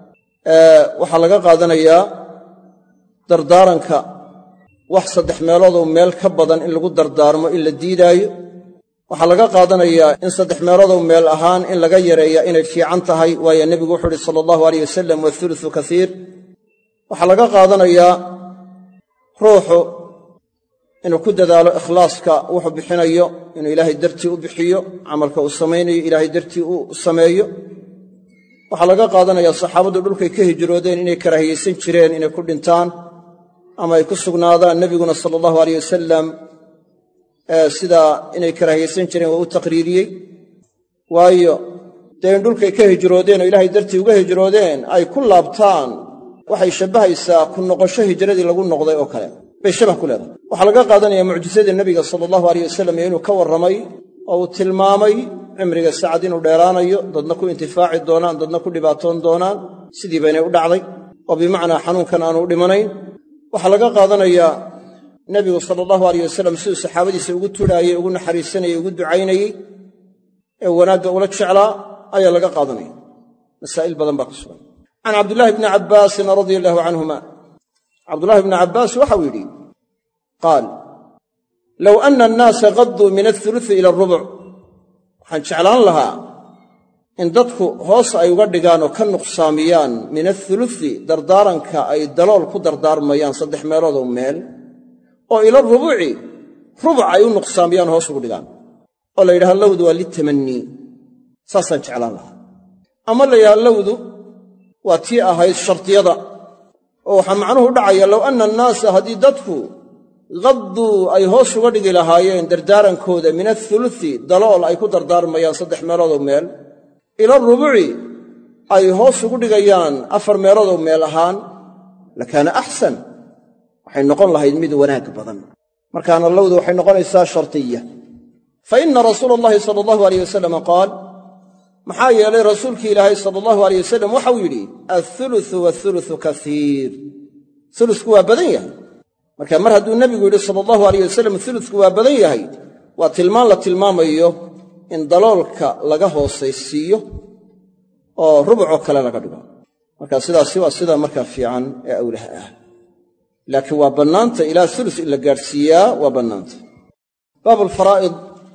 S1: waxaa laga qaadanayaa dardaaranka wax 3 meeloodoo meel ka badan in lagu dardaarmo in la diidaayo. waxaa laga qaadanayaa in 3 meeloodoo meel ahaan in laga yareeya inay fiican tahay, waayo nebigu wuxuu uhi sala allahu alayh wasalam wathuluthu kasiir. waxaa laga qaadanayaa ruuxu inuu ku dadaalo ikhlaaska wuxuu bixinayo, inuu ilaahay dartii u bixiyo, camalka uu samaynayo ilaahay dartii u sameeyo. waxaa laga qaadanayaa saxaabaddu dhulkay ka hijroodeen inay karaahiyaysan jireen inay ku dhintaan ama ay ku sugnaadaan. nebiguna sala allahu alayh wasalam sidaa inay karaahiyaysan jireen waa u taqriiriyey. waayo dee in dhulkay ka hijroodeen oo ilaahay dartii uga hijroodeen ay ku laabtaan waxay shabbahaysaa ku noqosho hijradii lagu noqday oo kale bay shabah ku leedahay. waxaa laga qaadanaya mucjisadii nebiga sala allahu alayh wasalam inuu ka warramay oo uu tilmaamay cimriga sacad inuu dheeraanayo, dadna ku intifaaci doonaan, dadna ku dhibaatoon doonaan. sidii baynay u dhacday oo bimacnaa xanuunkan aanu u dhimanayn. waxaa laga qaadanayaa nebigu sala allahu alayh wasalam siduu saxaabadiisa ugu tudhaayey, ugu naxariisanayey, ugu ducaynayey ee wanaagga ula jeclaa ayaa laga qaadanaya. masaa'il badan baa ku sugan. can cabdillaahi bni cabbaasin radia allahu canhuma cabdullahi bni cabbaas waxau yidhi qaal low anna annaasa qadduu min athuluthi ila arubuc waxaan jeclaan lahaa in dadku hoos ay uga dhigaan oo ka nuqsaamiyaan min athuluthi dardaaranka ay dalool ku dardaarmayaan 3 meeloodoo meel oo ila rubuci rubuc ay u nuqsaamiyaan hoos ugu dhigaan oo la yidhaha lowdu waa litamannii. saasaan jeclaan lahaa. ama la yidhaha lowdu waa tii ahayd shardiyada oo waxaa macnuhu u dhacaya low anna annaasa haddii dadku qadduu ay hoos uga dhigi lahaayeen dardaarankooda min athuluthi dalool ay ku dardaarmayaan 3 meeloodoo meel ila rubuci ay hoos ugu dhigayaan 4 meeloodoo meel ahaan lakaana axsan waxay noqon lahayd mid wanaag badan. markaana lowdu waxay noqonaysaa shartiya. fa inna rasuula allahi sala allahu alayh wasalam qaal maxaa yeelay rasuulkii ilaahay sala allahu alayh wasalam waxau yidhi athuluthu wathuluthu kasiir. ulusku waa badan yahay marka mar hadduu nebigu yidhi sala allahu alayh wasalam uludku waa badan yahay waa tilmaan la tilmaamayo in daloolka laga hoosaysiiyo oo rubucoo kale laga dhigo marka sidaasi waa sida markaa fiican ee awlaha ah laakiin waa bannaanta ilaa ulus in la gaadhsiiyaa waa bannaanta baabulfaraa'id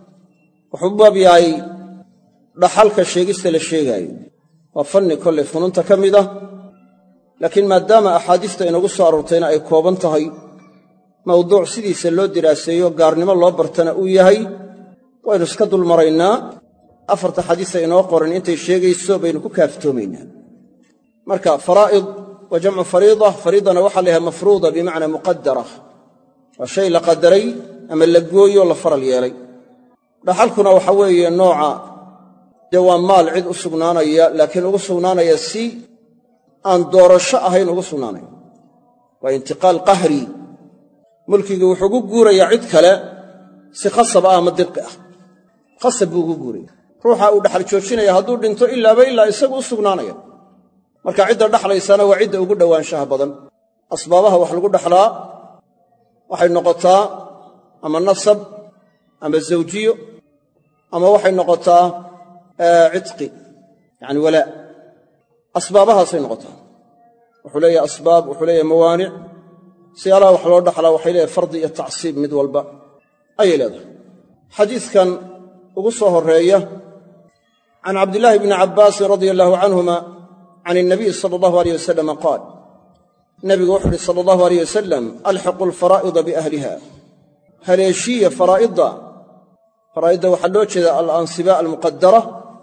S1: wuxuu baab yahay dhaxalka sheegista la sheegaayo waa fanni kollay fununta ka mid ah laakiin maadaama axaadiista inagu soo aroortayna ay kooban tahay mawduuc sidiisa loo diraaseeyo gaarnimo loo bartana uu yahay waynu iska dulmaraynaa afarta xadiisa inoo qoran intay sheegayso baynu ku kaaftoomaynaa marka faraa'id wa jamcu fariida fariidana waxaa la yhaha mafruuda bimacnaa muqadara waa shay la qadaray ama la gooyo la faral yeelay dhaxalkuna waxa weeye nooca dee waa maal cid u sugnaanaya laakiin ugu sugnaanaya si aan doorasho ahayn ugu sugnaanaya waa intiqaal qahri mulkigii wuxuu ugu guurayaa cid kale si khasab ah ama dirqi ah khasab buu ugu guuraya ruuxa uu dhaxal joojinaya hadduu dhinto ilaaba ilaa isagu u sugnaanaya marka cidda dhaxlaysana waa cidda ugu dhowaanshaha badan asbaabaha wax lagu dhaxlaa waxay noqotaa ama nasab ama zawjiyo ama waxay noqotaa cidqi yacni walaa asbaabahaasay noqotaa wuxuu leeyahay asbaab wuxuu leeyahay mawaanic siyaalaha wax loo dhaxlaa waxay leedahay fardi iyo tacsiib mid walba ayay leedahay xadiidkan ugu soo horreeya can cabdillaahi bni cabbaasin radia allaahu canhuma can ilnabiy sala allahu alayh wasalam qaal nebigu wuxu uhi sala allahu alayh wasalam alxiqu alfaraa'ida biahliha haleeshiya faraa'idda waxaa loo jeedaa alansibaa almuqadara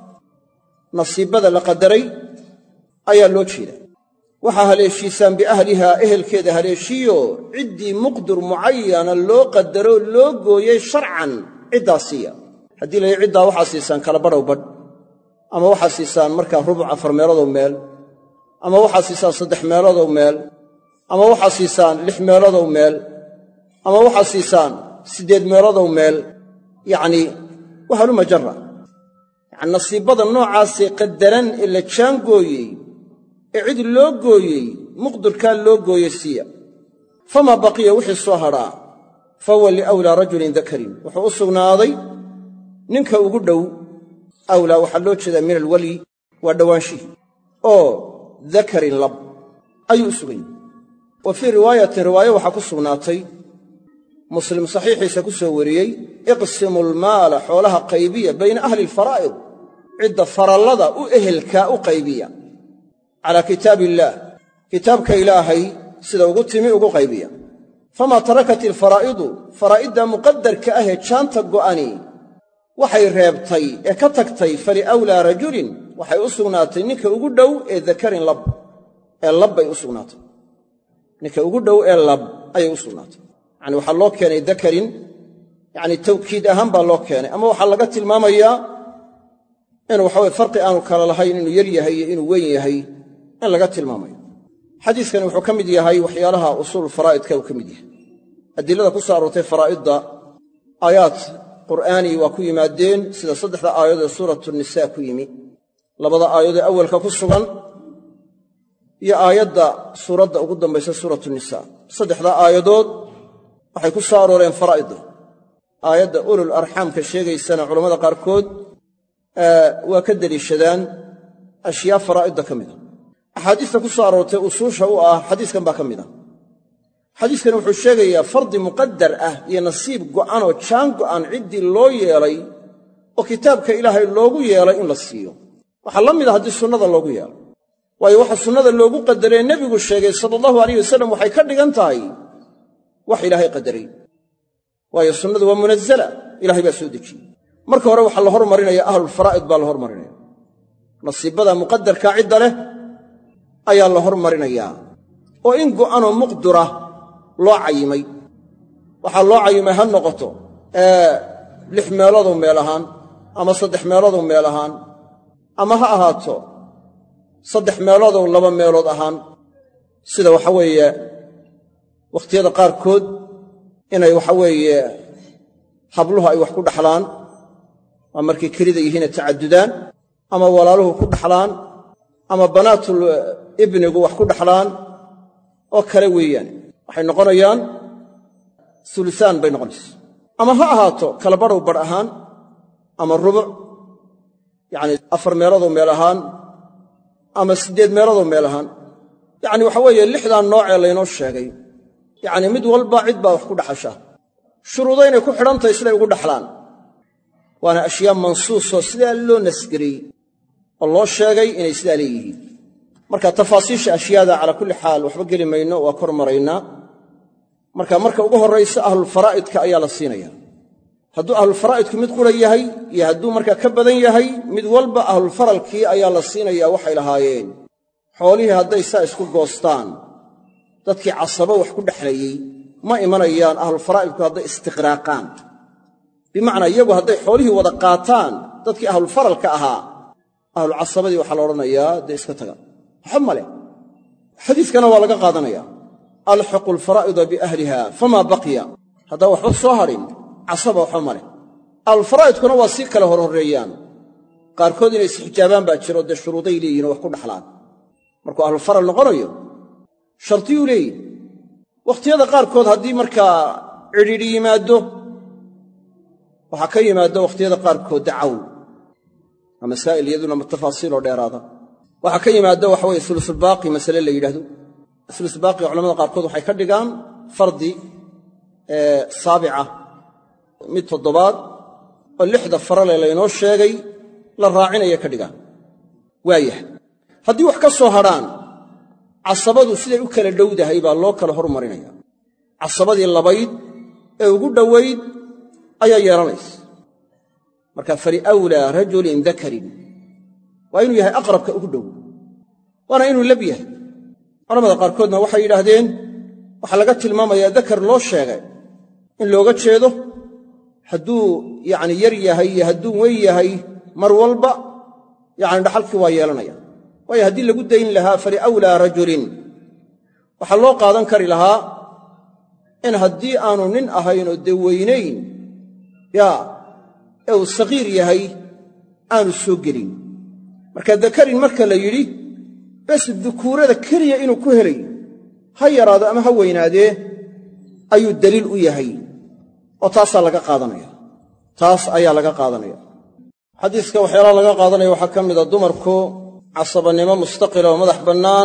S1: nasiibada la qadaray ayaa loo jeedaa waxaa haleeshiisaan biahlihaa ehelkeeda haleeshiyo ciddii muqdur mucayana loo qadaro loo gooyey sharcan ciddaa siiya haddii layi ciddaa waxaa siisaan kala badhow badh ama waxaa siisaan markaa rubuc 4 meelodow meel ama waxaa siisaan 3 meelodow meel ama waxaa siisaan 6 meelodow meel ama waxaa siisaan 8 meelodow meel yacnii wahaluma jarra yacni nasiibada noocaasee qadaran ee la jaangooyey ee cid loo gooyey muqdirkaa loo gooyey siiya famaa baqiya wixii soo hadhaa fahuwa liawlaa rajulin dakarin wuxuu u sugnaaday ninka ugu dhow awlaa waxaa loo jeedaa min alwali waa dhowaanshihi oo dakarin lab ayuu u sugan yahay wa fii riwaayatin riwaayo waxaa ku sugnaatay muslim saxiixiisa ku soo wariyey iqsimu almaala xoolaha qaybiya bayna ahli alfaraa'id cidda farallada u ehelkaa u qaybiya calaa kitaabi illaah kitaabka ilaahay sida ugu timi ugu qaybiya famaa tarakat ilfaraa'idu faraa'idda muqadarka ahee jaanta go'ani waxay reebtay ee ka tagtay faliawlaa rajulin waxay u sugnaatay ninka ugu dhow ee dakarin lab ee lab bay u sugnaatay ninka ugu dhow ee lab ayay u sugnaatay yacni waxaa loo keenay dakarin yacni tawkiid ahaan baa loo keenay ama waxaa laga tilmaamayaa inuu waxaweye farqi aanu kala lahayn inuu yar yahay iyo inuu weyn yahay in laga tilmaamayo xadiiskani wuxuu ka mid yahay waxyaalaha usuul faraa'idka uu ka mid yahay adilada ku soo aroortay faraa'idda aayaad qur'aani waa ku yimaadeen sida 3 aayadood ee suuratu nisaa ku yimi 2 aayadood awalka ku sugan iyo aayadda suuradda ugu dambaysa suuratu nisaa 3 aayadood waxay ku soo arooreen faraa'idda aayadda ulul arxaamka sheegaysana culammada qaarkood waa ka deliishadaan ashyaa faraa'idda ka mida axaadiista ku soo aroortay usuusha u ah xadiiskan baa ka mid a xadiiskani wuxuu sheegayaa fardi muqadar ah iyo nasiib go'an oo jaan go'an ciddii loo yeelay oo kitaabka ilaahay loogu yeelay in la siiyo waxaa la mid a haddii sunnada loogu yeelo waayo waxa sunnada loogu qadaree nebigu sheegay sala allahu alayh wasalam waxay ka dhigan tahay wax ilaahay qadaray waayo sunnadu waa munazala ilahay baa soo dejiyey marka hore waxaa la hormarinaya ahlulfaraa'id baa la hormarinaya nasiibada muqadarkaa cidda leh ayaa la hormarinayaa oo in go'anoo muqdura loo cayimay waxaa loo cayimay ha noqoto 6 meelodow meel ahaan ama 3 meelodow meel ahaan ama ha ahaato 3 meelodow 2 meelood ahaan sida waxa weeye wakhtiyada qaarkood inay waxa weeye habluhu ay wax ku dhaxlaan waa markay kelida yihiina tacadudaan ama walaaluhu ku dhaxlaan ama banaatul ibnigu wax ku dhaxlaan oo kale weeyaan waxay noqonayaan ulusaan bay noqonaysa ama ha ahaato kala badhow badh ahaan ama rubuc yacni 4 meeloodoo meel ahaan ama 8 meeloodoo meel ahaan yacni waxa weeye 6dan noocee laynoo sheegay yacni mid walba cid baa wax ku dhaxasha shuruudo inay ku xidhantahay siday ugu dhaxlaan waana ashyaa mansuusoo sidaa loo nasgariyey oo loo sheegay inay sidaa leeyihiin marka tafaasiisha ashyaada calaa kulli xaal waxba geli mayno waa kor maraynaa marka ugu horraysa ahlulfaraa'idka ayaa la siinaya hadduu ahlulfaraa'idku mid qura yahay iyo hadduu markaa ka badan yahay mid walba ahlulfaralkii ayaa la siinayaa waxay lahaayeen xoolihii hadday saa isku goostaan dadkii casabo wax ku dhexlayey ma imanayaan ahlulfaraa'idku hadday istiqraaqaan bimacnaa iyagu hadday xoolihii wada qaataan dadkii ahlulfaralka ahaa ahlucasabadii waxaa la odhanayaa dee iska taga waxba ma leh xadiiskana waa laga qaadanaya alxiqu alfaraa'ida biahliha famaa baqiya haddaan waxba soo hadhin casaba waxba ma leh ahlulfaraa'idkuna waa sii kale horhorreeyaan qaarkood inay isxijaabaan baa jiro dee shuruuday leeyihin oo wax ku dhaxlaan markuu ahlufaral noqonayo shardiyuu leeyihi wakhtiyada qaarkood haddii markaa cidhiidhi yimaaddo waxaa ka yimaaddo wakhtiyada qaarkood dacawl waa masaa'il iyaduna tafaasiiloo dheeraada waxaa ka yimaaddo waxa weye ulusulbaaqi masale la yidhaahdo ulusulbaaqi culamada qaarkood waxay ka dhigaan fardi saabica mid 7 oo 6da farale laynoo sheegay la raacinaya ka dhigaan waayahay haddii wax ka soo hadhaan casabadu siday u kala dhowdahay baa loo kala hormarinaya casabadii labayd ee ugu dhowayd ayaa yeelanaysa marka faliawlaa rajulin dakarin waa inuu yahay aqrabka ugu dhow waana inuu lab yahay culamada qaarkoodna waxay yidhaahdeen waxaa laga tilmaamayaa dakar loo sheegay in looga jeedo hadduu yacni yar yahay iyo hadduu weyn yahay mar walba yacni dhaxalkii waa yeelanaya waayo haddii lagu dayn lahaa faliawlaa rajulin waxaa loo qaadan kari lahaa in haddii aanu nin ahayn oo dee weynayn ee uu sagiir yahay aanu soo gelin marka dakarin marka la yidhi bes dukuurada keliya inuu ku helayo ha yaraado ama ha weynaadee ayuu daliil u yahay oo taasaa laga qaadanaya taas ayaa laga qaadanaya xadiiska waxyaalaha laga qaadanaya waxaa ka mida dumarku casabannimo mustaqila oo madax bannaan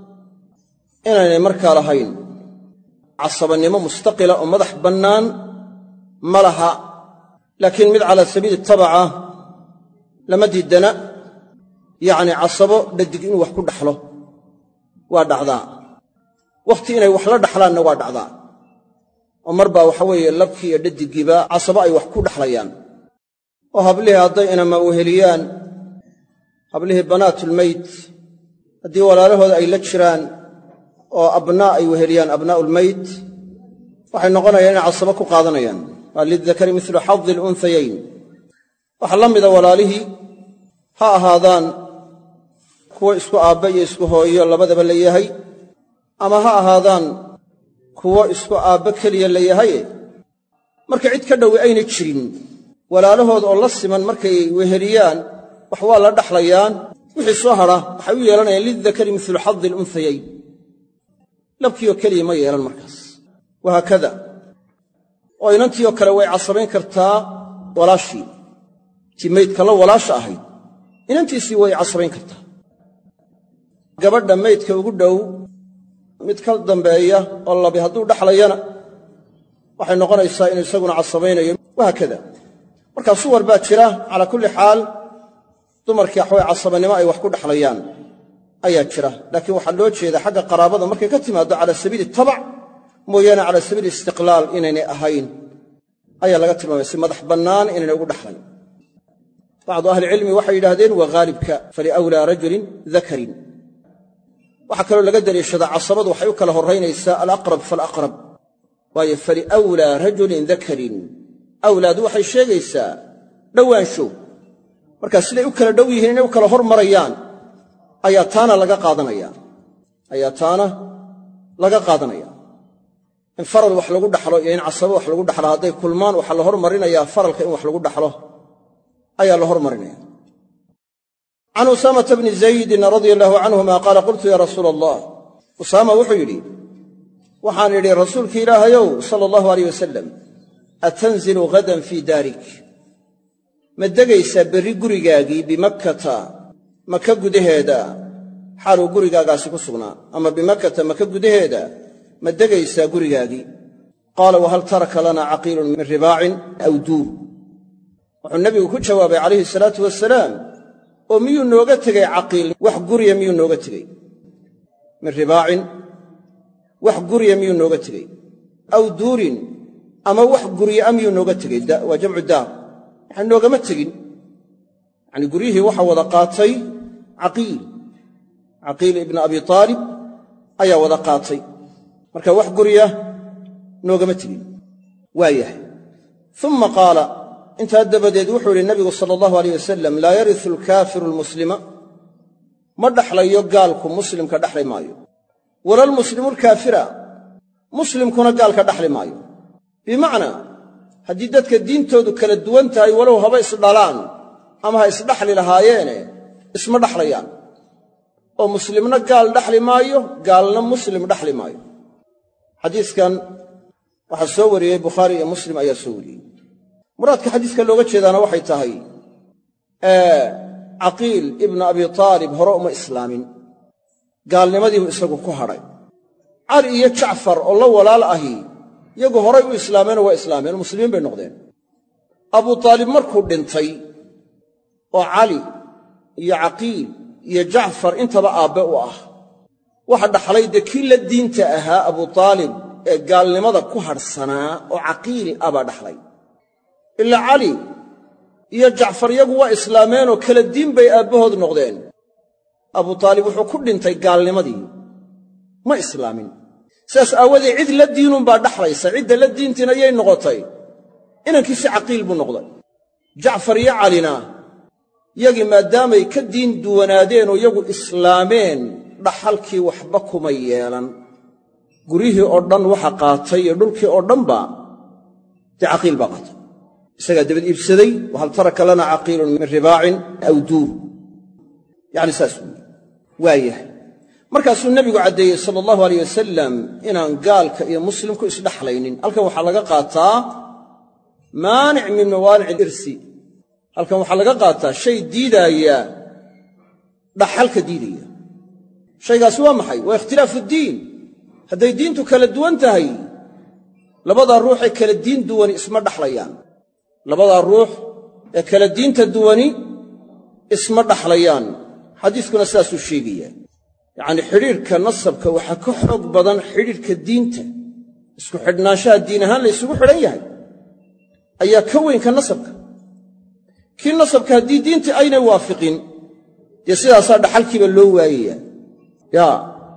S1: inaynay markaa lahayn casabannimo mustaqila oo madax bannaan ma laha laakiin mid calaa sabiili tabaca lama diidana yacni casabo dhadig inuu wax ku dhaxlo waa dhacdaa wakhti inay wax la dhaxlaanna waa dhacdaa oo mar baa waxa weeye labkii iyo dhadigiiba casabo ay wax ku dhaxlayaan oo hablihii hadday inama weheliyaan hablihii banaatulmeyd haddii walaalahooda ay la jiraan oo abnaa ay weheliyaan abnaa'ulmeyd waxay noqonayaan inay casabo ku qaadanayaan waa lidakari milu xadi alunhayayn waxaa la mida walaalihii ha ahaadaan kuwo isku aabba iyo isku hooyo labadaba la yahay ama ha ahaadaan kuwo isku aabba keliya la yahaye marka cid ka dhowi ayna jirin walaalahood oo la siman markay weheliyaan wax waa la dhaxlayaan wixii soo hadha waxay u yeelanayaan lidakari milu xadi alunhayayn labkiioo keliya ma yeelan markaas wahaakada oo inantiioo kale way casabayn kartaa walaashii tii maydka la walaasha ahayd inantiisii way casabayn kartaa gabadha maydka ugu dhow mid ka dambeeya oo labi hadduu dhaxlayana waxay noqonaysaa inuu isaguna casabaynayo wahaakada markaa suwar baa jira calaa kulli xaal dumarkii waxaway casabannimo ay wax ku dhaxlayaan ayaa jira laakiin waxaa loo jeedaa xagga qaraabada markay ka timaaddo cala sabiili tabac mooyaane cala sabiili istiqlaal inaynay ahayn ayaa laga tilmaamaya si madax bannaan inaynay ugu dhaxlayn bacdu ahlicilmi waxay yidhaahdeen waa haalibka faliawlaa rajulin dakarin waxaa kaloo laga daliishadaa casabadu waxay u kala horraynaysaa alaqrab faalaqrab waayo faliawlaa rajulin dakarin awlaadu waxay sheegaysaa dhowaansho markaa siday u kala dhow yihiin inay u kala hor marayaan ayaa taana laga qaadanaya in faral wax lagu dhaxlo iyo in casabo wax lagu dhaxlo hadday kulmaan waxaa la hormarinayaa faralka in wax lagu dhaxlo ayaa la hormarinaya can usaamata bni zaydin radia allaahu canhuma qaala qultu ya rasuula allah usaama wuxuu yidhi waxaan idhi rasuulka ilaahayow sala allahu alayh wasalam atanzilu ghadan fii daarik ma degaysaa berri gurigaagii bimakkata maka gudaheeda xaaluu gurigaagaasi ku sugnaa ama bimakkata maka gudaheeda ma degaysaa gurigaagii qaala wahal taraka lana caqiilun min ribaacin aw duur wuxuu nebigu ku jawaabay calayhi salaatu wasalaam oo miyuu nooga tegey caqiil wax guriya miyuu nooga tegey min ribaacin wax guriya miyuu nooga tegey aw duurin ama wax gurya a miyuu nooga tegey waa jamcu daar waxaa noogama tegin yacanii guryihii waxa wada qaatay caqiil ibna abi taalib ayaa wada qaatay marka wax gurya noogama tegin waa yahay uma qaala intaa dabadeed wuxuu yidhi nabigu sala allahu alayh wasalam laa yarisu alkaafiru almuslima ma dhaxlayo gaalku muslimka dhaxli maayo wala almuslimu alkaafira muslimkuna gaalka dhaxli maayo bimacnaa haddii dadka diintoodu kala duwan tahay walow haba isdhalaan ama ha isdhaxli lahaayeene isma dhaxlayaan oo muslimna gaal dhaxli maayo gaalna muslim dhaxli maayo xadiiskan waxaa soo wariyey bukhaari iyo muslim ayaa soo wariyey muraadka xadiiska looga jeedaana waxay tahay caqiil ibna abi taalib hore uma islaamin gaalnimadiibu isagu ku hadhay cali iyo jacfar oo la walaal ahi iyagu horay u islaameenoo waa islaameen muslimiin bay noqdeen abu taalib markuu dhintay oo cali iyo caqiil iyo jacfar intaba aabbe u ah waxa dhaxlay dee kii la diinta ahaa abu taalib ee gaalnimada ku hadhsanaa oo caqiil ah baa dhaxlay ilaa cali iyo jacfar iyagu waa islaameenoo kala diin bay aabbahood noqdeen abu taalib wuxuu ku dhintay gaalnimadii ma islaamin sidaas aawadee cid la diinunbaa dhaxlaysa cidda la diintiina yay noqotay inankiisi caqiil buu noqday jacfar iyo calina yagii maadaamay ka diin duwanaadeen oo iyagu islaameen dhaxalkii waxba kuma yeelan guryihii oo dhan waxa qaatay iyo dhulkii oo dhanba dee caqiil baa qaatay isagaa dabad iibsaday wahal taraka lana caqiilun min ribaacin aw duur yacni saas waa yahay markaasuu nebigu caddeeyey sala allahu alayh wasalam inaan gaalka iyo muslimku isdhaxlaynin halkan waxaa laga qaataa maanic min mawaanic alirsi halkan waxaa laga qaataa shay diidaaya dhaxalka diidaya shaygaasi waa maxay waa ikhtilaafu ddiin hadday diintu kala duwan tahay labadaa ruux ee kala diin duwani isma dhaxlayaan labadaa ruux ee kala diinta duwani isma dhaxlayaan xadiiskuna saasuu sheegaya yacnii xidhiirka nasabka waxaa ka xoog badan xidhiirka diinta isku xidhnaanshaha diin ahaan la ysugu xidhan yahay ayaa ka weynka nasabka kii nasabka haddii diintii aynay waafiqin dee sidaasaa dhaxalkiiba loo waayaya yaa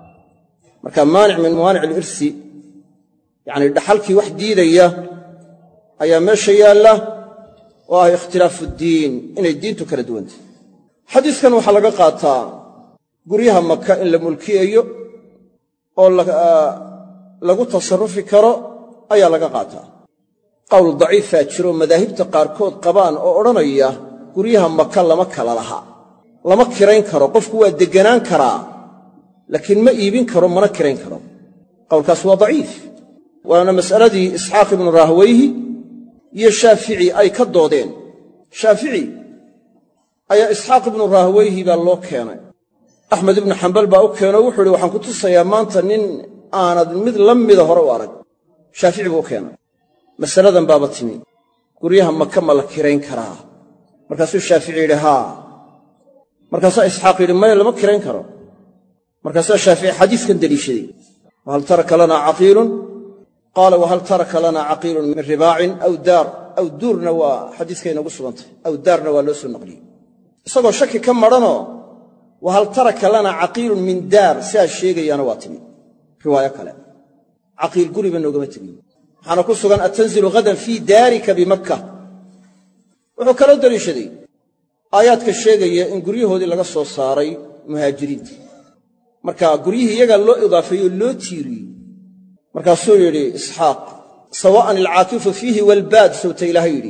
S1: marka maanic min mawaanic alirsi yacanii dhaxalkii wax diidaya ayaa meesha yaalla oo ah ikhtilaafu ddiin inay diintu kala duwantay xadiiskan waxaa laga qaataa guryaha maka in la mulkiyayo oo lagu tasarrufi karo ayaa laga qaataa qowl daciifaa jiro madaahibta qaarkood qabaan oo odhanaya guryaha maka lama kala laha lama kirayn karo qofku waa degganaan karaa laakiin ma iibin karo mana kirayn karo qowlkaas waa daciif waana mas'aladii isxaaq ibnu rahwayhi iyo shaafici ay ka doodeen shaafici ayaa isxaaq ibnu rahwayhi baa loo keenay axmed ibnu xambal baa u keenoo wuxuu idhi waxaan ku tusayaa maanta nin aanad mid la mida hore u arag shaafici buu u keenay masaladan baaba timi guryaha maka ma la kirayn karaa markaasuu shaafici yidhi haa markaasaa isxaaq yidhi maya lama kirayn karo markaasaa shaafici xadiiskan deliishaday wahal taraka lanaa caqiilun qaala wahal taraka lanaa caqiilun min ribaacin aw daar aw duurna waa xadiiskay noogu sugantay aw daarna waa loo soo naqliyey isagoo shaki ka madhanoo wahal taraka lanaa caqiilun min daar sidaas sheegayaana waa timi riwaayo kale caqiil guriba noogama tegin waxaana ku sugan atanzilu ghadan fii daarika bimakka wuxuu kaloo deliishaday aayaadka sheegaya in guryahoodii laga soo saaray muhaajiriinta marka guryihii iyagaa loo idaafeeyey oo loo tiiriyey markaasuu yidhi isxaaq sawaa'an alcaakifu fiihi waalbaad sawta ilaahay yidhi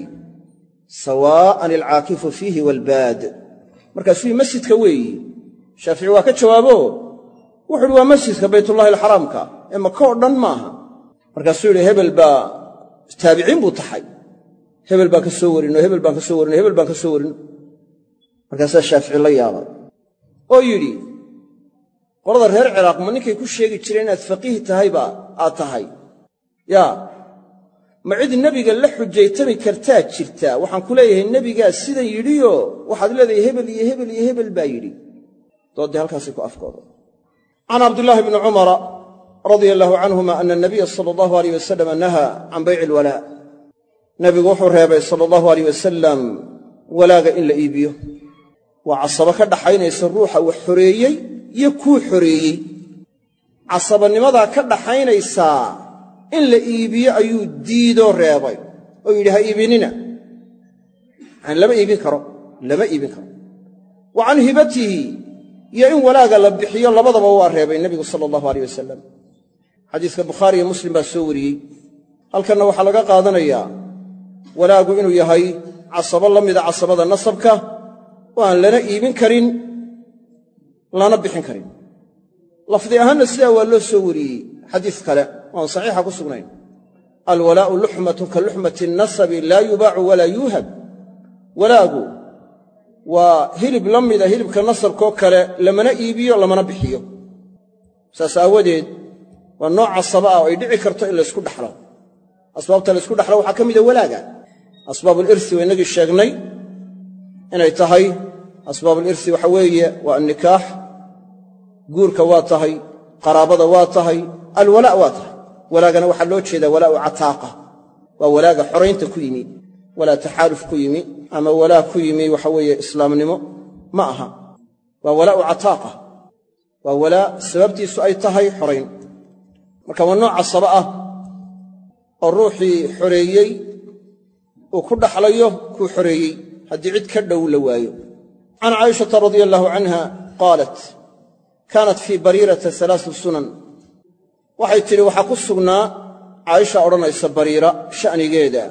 S1: sawaa'an alcaakifu fiihi waalbaad markaasuu yidhi masjidka weeyi shaafici waa ka jawaabo wuxuu yidhi waa masjidka baytullahi alxaraamka ee maka oo dhan maaha markaasuu yidhi hebel baa taabiciin buu taxay hebel baan ka soo warino hebel baan ka soo warino hebel baan ka soo warino markaasaa shaafici la yaabay oo yidhi qolada reer ciraaq ma ninkay ku sheegi jireen inaad faqiih tahayba aad tahay yaa ma cid nebiga la xujaytami kartaa jirtaa waxaan ku leeyahay nebigaa sidan yidhiyo waxaad leedahay hebel iyo hebel iyo hebel baa yidhi doodii halkaasay ku afkooda can cabdillaahi bni cumara radia allaahu canhuma ana anabiya sala allahu alayh wasalam nahaa can bayci alwalaa nebigu wuxuu reebay sala allahu alayh wasalam walaaga in la iibiyo waa casabo ka dhaxaynaysa ruuxa wax xoreeyey iyo kuu xoreeyey casabanimadaa ka dhaxaynaysaa in la iibiyo ayuu diidoo reebay oo yidhi ha iibinina yani lama iibin karo wa can hibatihi iyo in walaaga la bixiyo labadaba waa reebay nebigu sala allahu alayh wasalam xadiiska bukhaari iyo muslim baa soo wariyey halkanna waxaa laga qaadanayaa walaagu inuu yahay casabo la mida casabada nasabka oo aan lana iibin karin lana bixin karin lafdi ahaanna sidaa waa loo soo wariyey xadiis kale oan saxiixa ku sugnayn alwalaa'u luxmatun ka luxmati nasabi laa yubaacu walaa yuuhab walaagu waa hilib la mida hilibka nasabkoo kale lamana iibiyo lamana bixiyo saas aawadeed waa nooc casaba ah oo ay dhici karto in laysku dhaxlo asbaabta laysku dhaxlo waxaa ka mida walaaga asbaabulirsi waa inagii sheegnay inay tahay asbaabulirsi waxa weeye waa annikaax guurka waa tahay qaraabada waa tahay alwalaa waa tahay walaagana waxaa loo jeedaa walaa'u cataaqa waa walaaga xoraynta ku yimi walaa taxaaluf ku yimi ama walaa ku yimi waxa weeye islaamnimo ma aha waa walaa'u cataaqa waa walaa sababtiisu ay tahay xorayn marka waa nooc casaba ah oo ruuxii xoreeyey uu ku dhaxlayo kuu xoreeyey haddii cid ka dhow la waayo can caa'ishata radia allaahu canha qaalat kaanat fii bariirata alaasu sunan waxay tidhi waxaa ku sugnaa caaisha odhanaysa bariira sha'nigeeda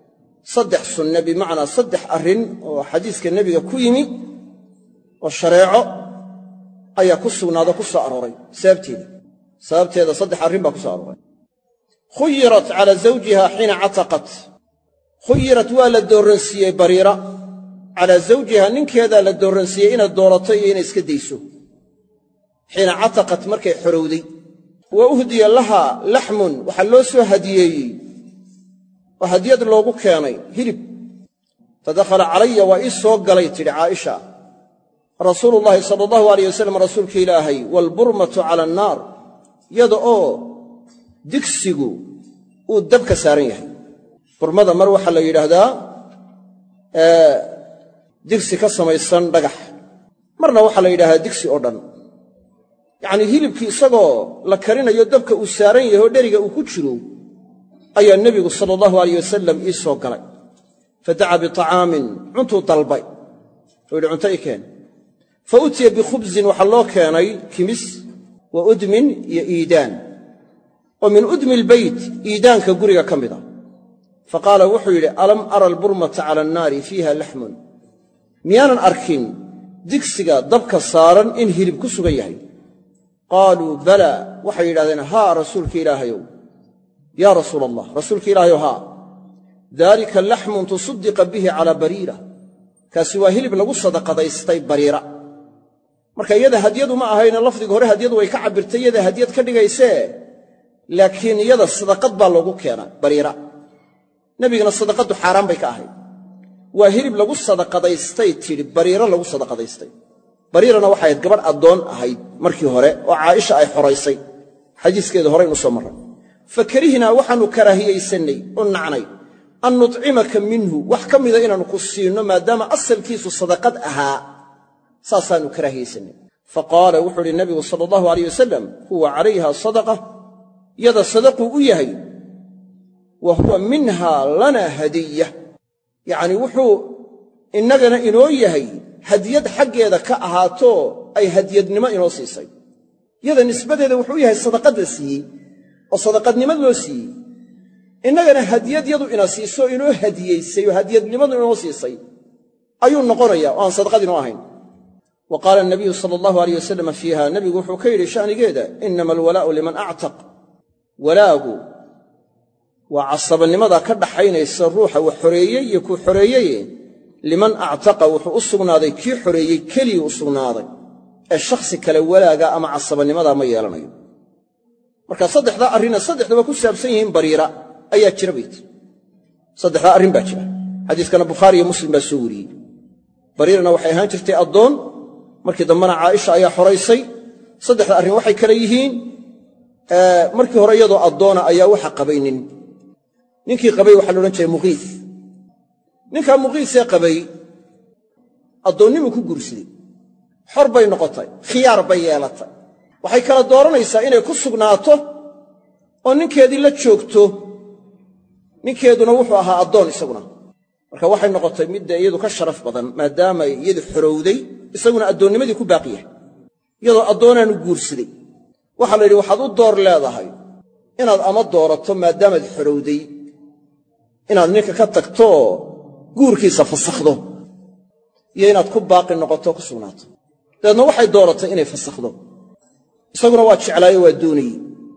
S1: 3 sunne bimacnaa 3 arrin oo xadiiska nebiga ku yimi oo shareeco ayaa ku sugnaado ku soo arooray sababteeda 3 arrin baa ku soo arooray khuyirat calaa zawjiha xiina cataqat khuyirat waa la dooransiiyey bariira calaa zawjiha ninkeedaa la dooransiiyey inay doorato iyo inay iska dayso xiina cataqat markay xorowday wa uhdiya lahaa laxmun waxaa loo soo hadiyeeyey oo hadiyad loogu keenay hilib fadakhala calaya waa ii soo galay tidhi caaisha rasuulullaahi sala allahu alayh wasalam rasuulka ilaahay waalburmatu cala annaar yada oo digsigu uu dabka saaran yahay burmada mar waxaa la yidhaahdaa digsi ka samaysan dhagax marna waxaa la yidhahdaa digsi oo dhan yacnii hilibkii isagoo la karinayo dabka uu saaran yahay oo dheriga uu ku jiro ayaa nebigu sala allahu alayh wasalam ii soo galay fadacaa biطacaamin cuntuu dalbay oo yidhi cunto ii keen fa utiya bikhubsin waxaa loo keenay kimis wa udmin iyo iidaan oo min udmi lbeyt iidaanka guriga ka mid a fa qaala wuxuu yidhi alam ara alburmata cala annaari fiiha laxmun miyaanan arkin digsiga dabka saaran in hilib ku sugan yahay qaaluu balaa waxay yidhahdeen haa rasuulka ilaahayow yaa rasuula allah rasuulka ilaahayow haa daalika laxmun tusaddiqa bihi calaa bariira kaasi waa hilib lagu sadaqadaystay bariira marka iyada hadyadu ma ahayne lafdiga hore hadyadu way ka cabbirtay iyada hadyad ka dhigaysee laakiin iyada sadaqad baa loogu keena bariira nebigana sadaqaddu xaaraan bay ka ahayd waa hilib lagu sadaqadaystay tidhi bariira lagu sadaqadaystay bariirana waxay ahayd gabadh addoon ahayd markii hore oo caaisha ay xoraysay xadiiskeeda horeynu soo marray fa karihnaa waxaannu karaahiyaysannay oo nacnay an nutcimaka minhu wax ka mida inaannu ku siinno maadaama asalkiisu sadaqad ahaa saasaannu karaahiyaysanay fa qaala wuxuu idhi nebigu sala allahu alayh wasalam huwa calayha sadaqa yada sadaquu u yahay wa huwa minhaa lana hadiya yacnii wuxuu innagana inoo yahay hadiyad xaggeeda ka ahaato ay hadiyadnimo inoo siisay yada nisbadeeda wuxuu yahay sadaqad la siiyey oo sadaqadnimad loo siiyey innagana hadiyad yadu ina siiso inoo hadiyaysay oo hadiyadnimadu inoo siisay ayuu noqonayaa oo aan sadaqad inoo ahayn wa qaala anabiyu sala allahu alayh wasalam fiiha nebigu wuxuu ka yidhi sha'nigeeda inama alwalaa'u liman actaq walaagu waa casabanimada ka dhaxaynaysa ruuxa wax xoreeyey iyo kuu xoreeyey liman actaqa wuxuu u sugnaaday kii xoreeyey keliya u sugnaaday ee shakhsi kale walaaga ama casabanimada ma yeelanayo marka saddexdaa arrina saddexdaba ku saabsan yihiin bariira ayaa jira bayt saddexdaa arrin baa jira xadiiskana bukhaari iyo muslim baa soo wariyey bariirana waxay ahaan jirtay addoon markii dambena caaisha ayaa xoraysay saddexda arrin waxay kale yihiin markii hore iyadoo addoona ayaa waxa qabay ninkii qabay waxaa la odhan jiray muqiis ninkaa muqiisee qabay addoonnimuu ku guursaday xor bay noqotay khiyaar bay yeelatay waxay kala dooranaysaa inay ku sugnaato oo ninkeedii la joogto ninkeeduna wuxuu ahaa addoon isaguna marka waxay noqotay midda iyadu ka sharaf badan maadaamay iyadu xorowday isaguna addoonnimadii ku baaqi yahay iyadoo addoonaanu guursaday waxaa la yidhi waxaad u door leedahay inaad ama doorato maadaamaad xorowday inaad ninka ka tagto oo guurkiisa fasakhdo iyo inaad ku baaqi noqoto ku sugnaato dabeedna waxay dooratay inay fasakhdo isaguna waa jeclaayo waa doonayey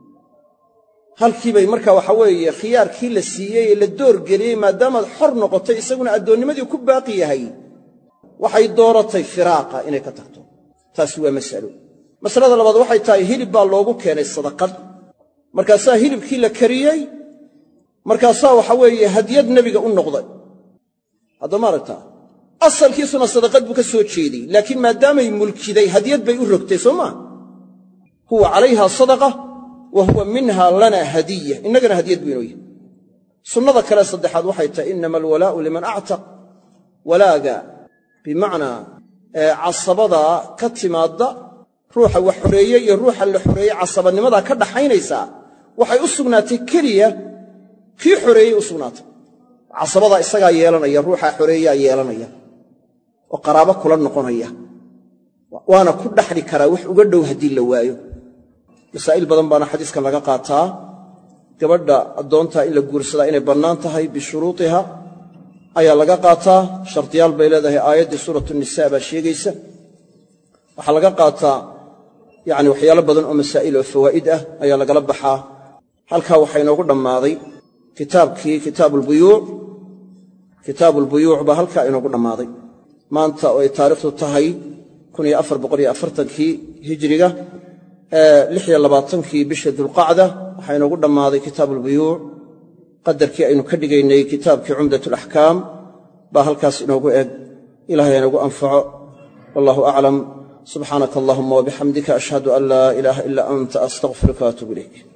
S1: halkiibay marka waxa weeye khiyaarkii la siiyey ee la doorgeliyey maadaamaad xor noqotay isaguna addoonnimadii ku baaqi yahay waxay dooratay firaaqa inay ka tagto taasi waa mas'alo masalada labaad waxay tahay hilib baa loogu keenay sadaqad markaasaa hilibkii la kariyey markaasaa waxa weeye hadiyad nebiga u noqday hadda maaragtaa asalkiisuna sadaqad buu ka soo jeediyey laakiin maadaamay mulkiday hadiyad bay u rogtay soo maa huwa calayha sadaqa wa huwa minha lana hadiya innagana hadiyad buu inoo yahay sunnada kale saddexaad waxay tahay innama alwalaa'u liman actaq walaaga bimacnaa casabada ka timaadda ruuxa wax xoreeye iyo ruuxa la xoreeyey casabanimadaa ka dhaxaynaysaa waxay u sugnaatay keliya kii xoreeyey u sugnaatay casabadaa isagaa yeelanaya ruuxaa xoreeyaa yeelanaya oo qaraabo kula noqonaya waana ku dhaxli karaa wax uga dhow haddii la waayo masaa'il badan baana xadiiskan laga qaataa gabadha addoontaa in la guursadaa inay bannaan tahay bishuruutiha ayaa laga qaataa shardiyaal bay leedahay aayaddii suuratu nisaa baa sheegaysa waxaa laga qaataa yacni waxyaalo badan oo masaa'il oo fawaa'id ah ayaa lagala baxaa halkaa waxaa inoogu dhammaaday kitaabkii kitaabuulbuyuuc baa halkaa inoogu dhammaaday maanta oo ay taariikhdu tahay kii hijriga 26kii bisha dulqacda waxaa inoogu dhammaaday kitaabuulbuyuuc qadarkii aynu ka dhigaynay kitaabkii cumdatulaxkaam baa halkaas inoogu eg ilahay inagu anfaco wallahu aclam subxaanaka allahuma wabixamdika ashhadu an laa ilaaha ilaa anta astaghfiruka waatuubu ilayk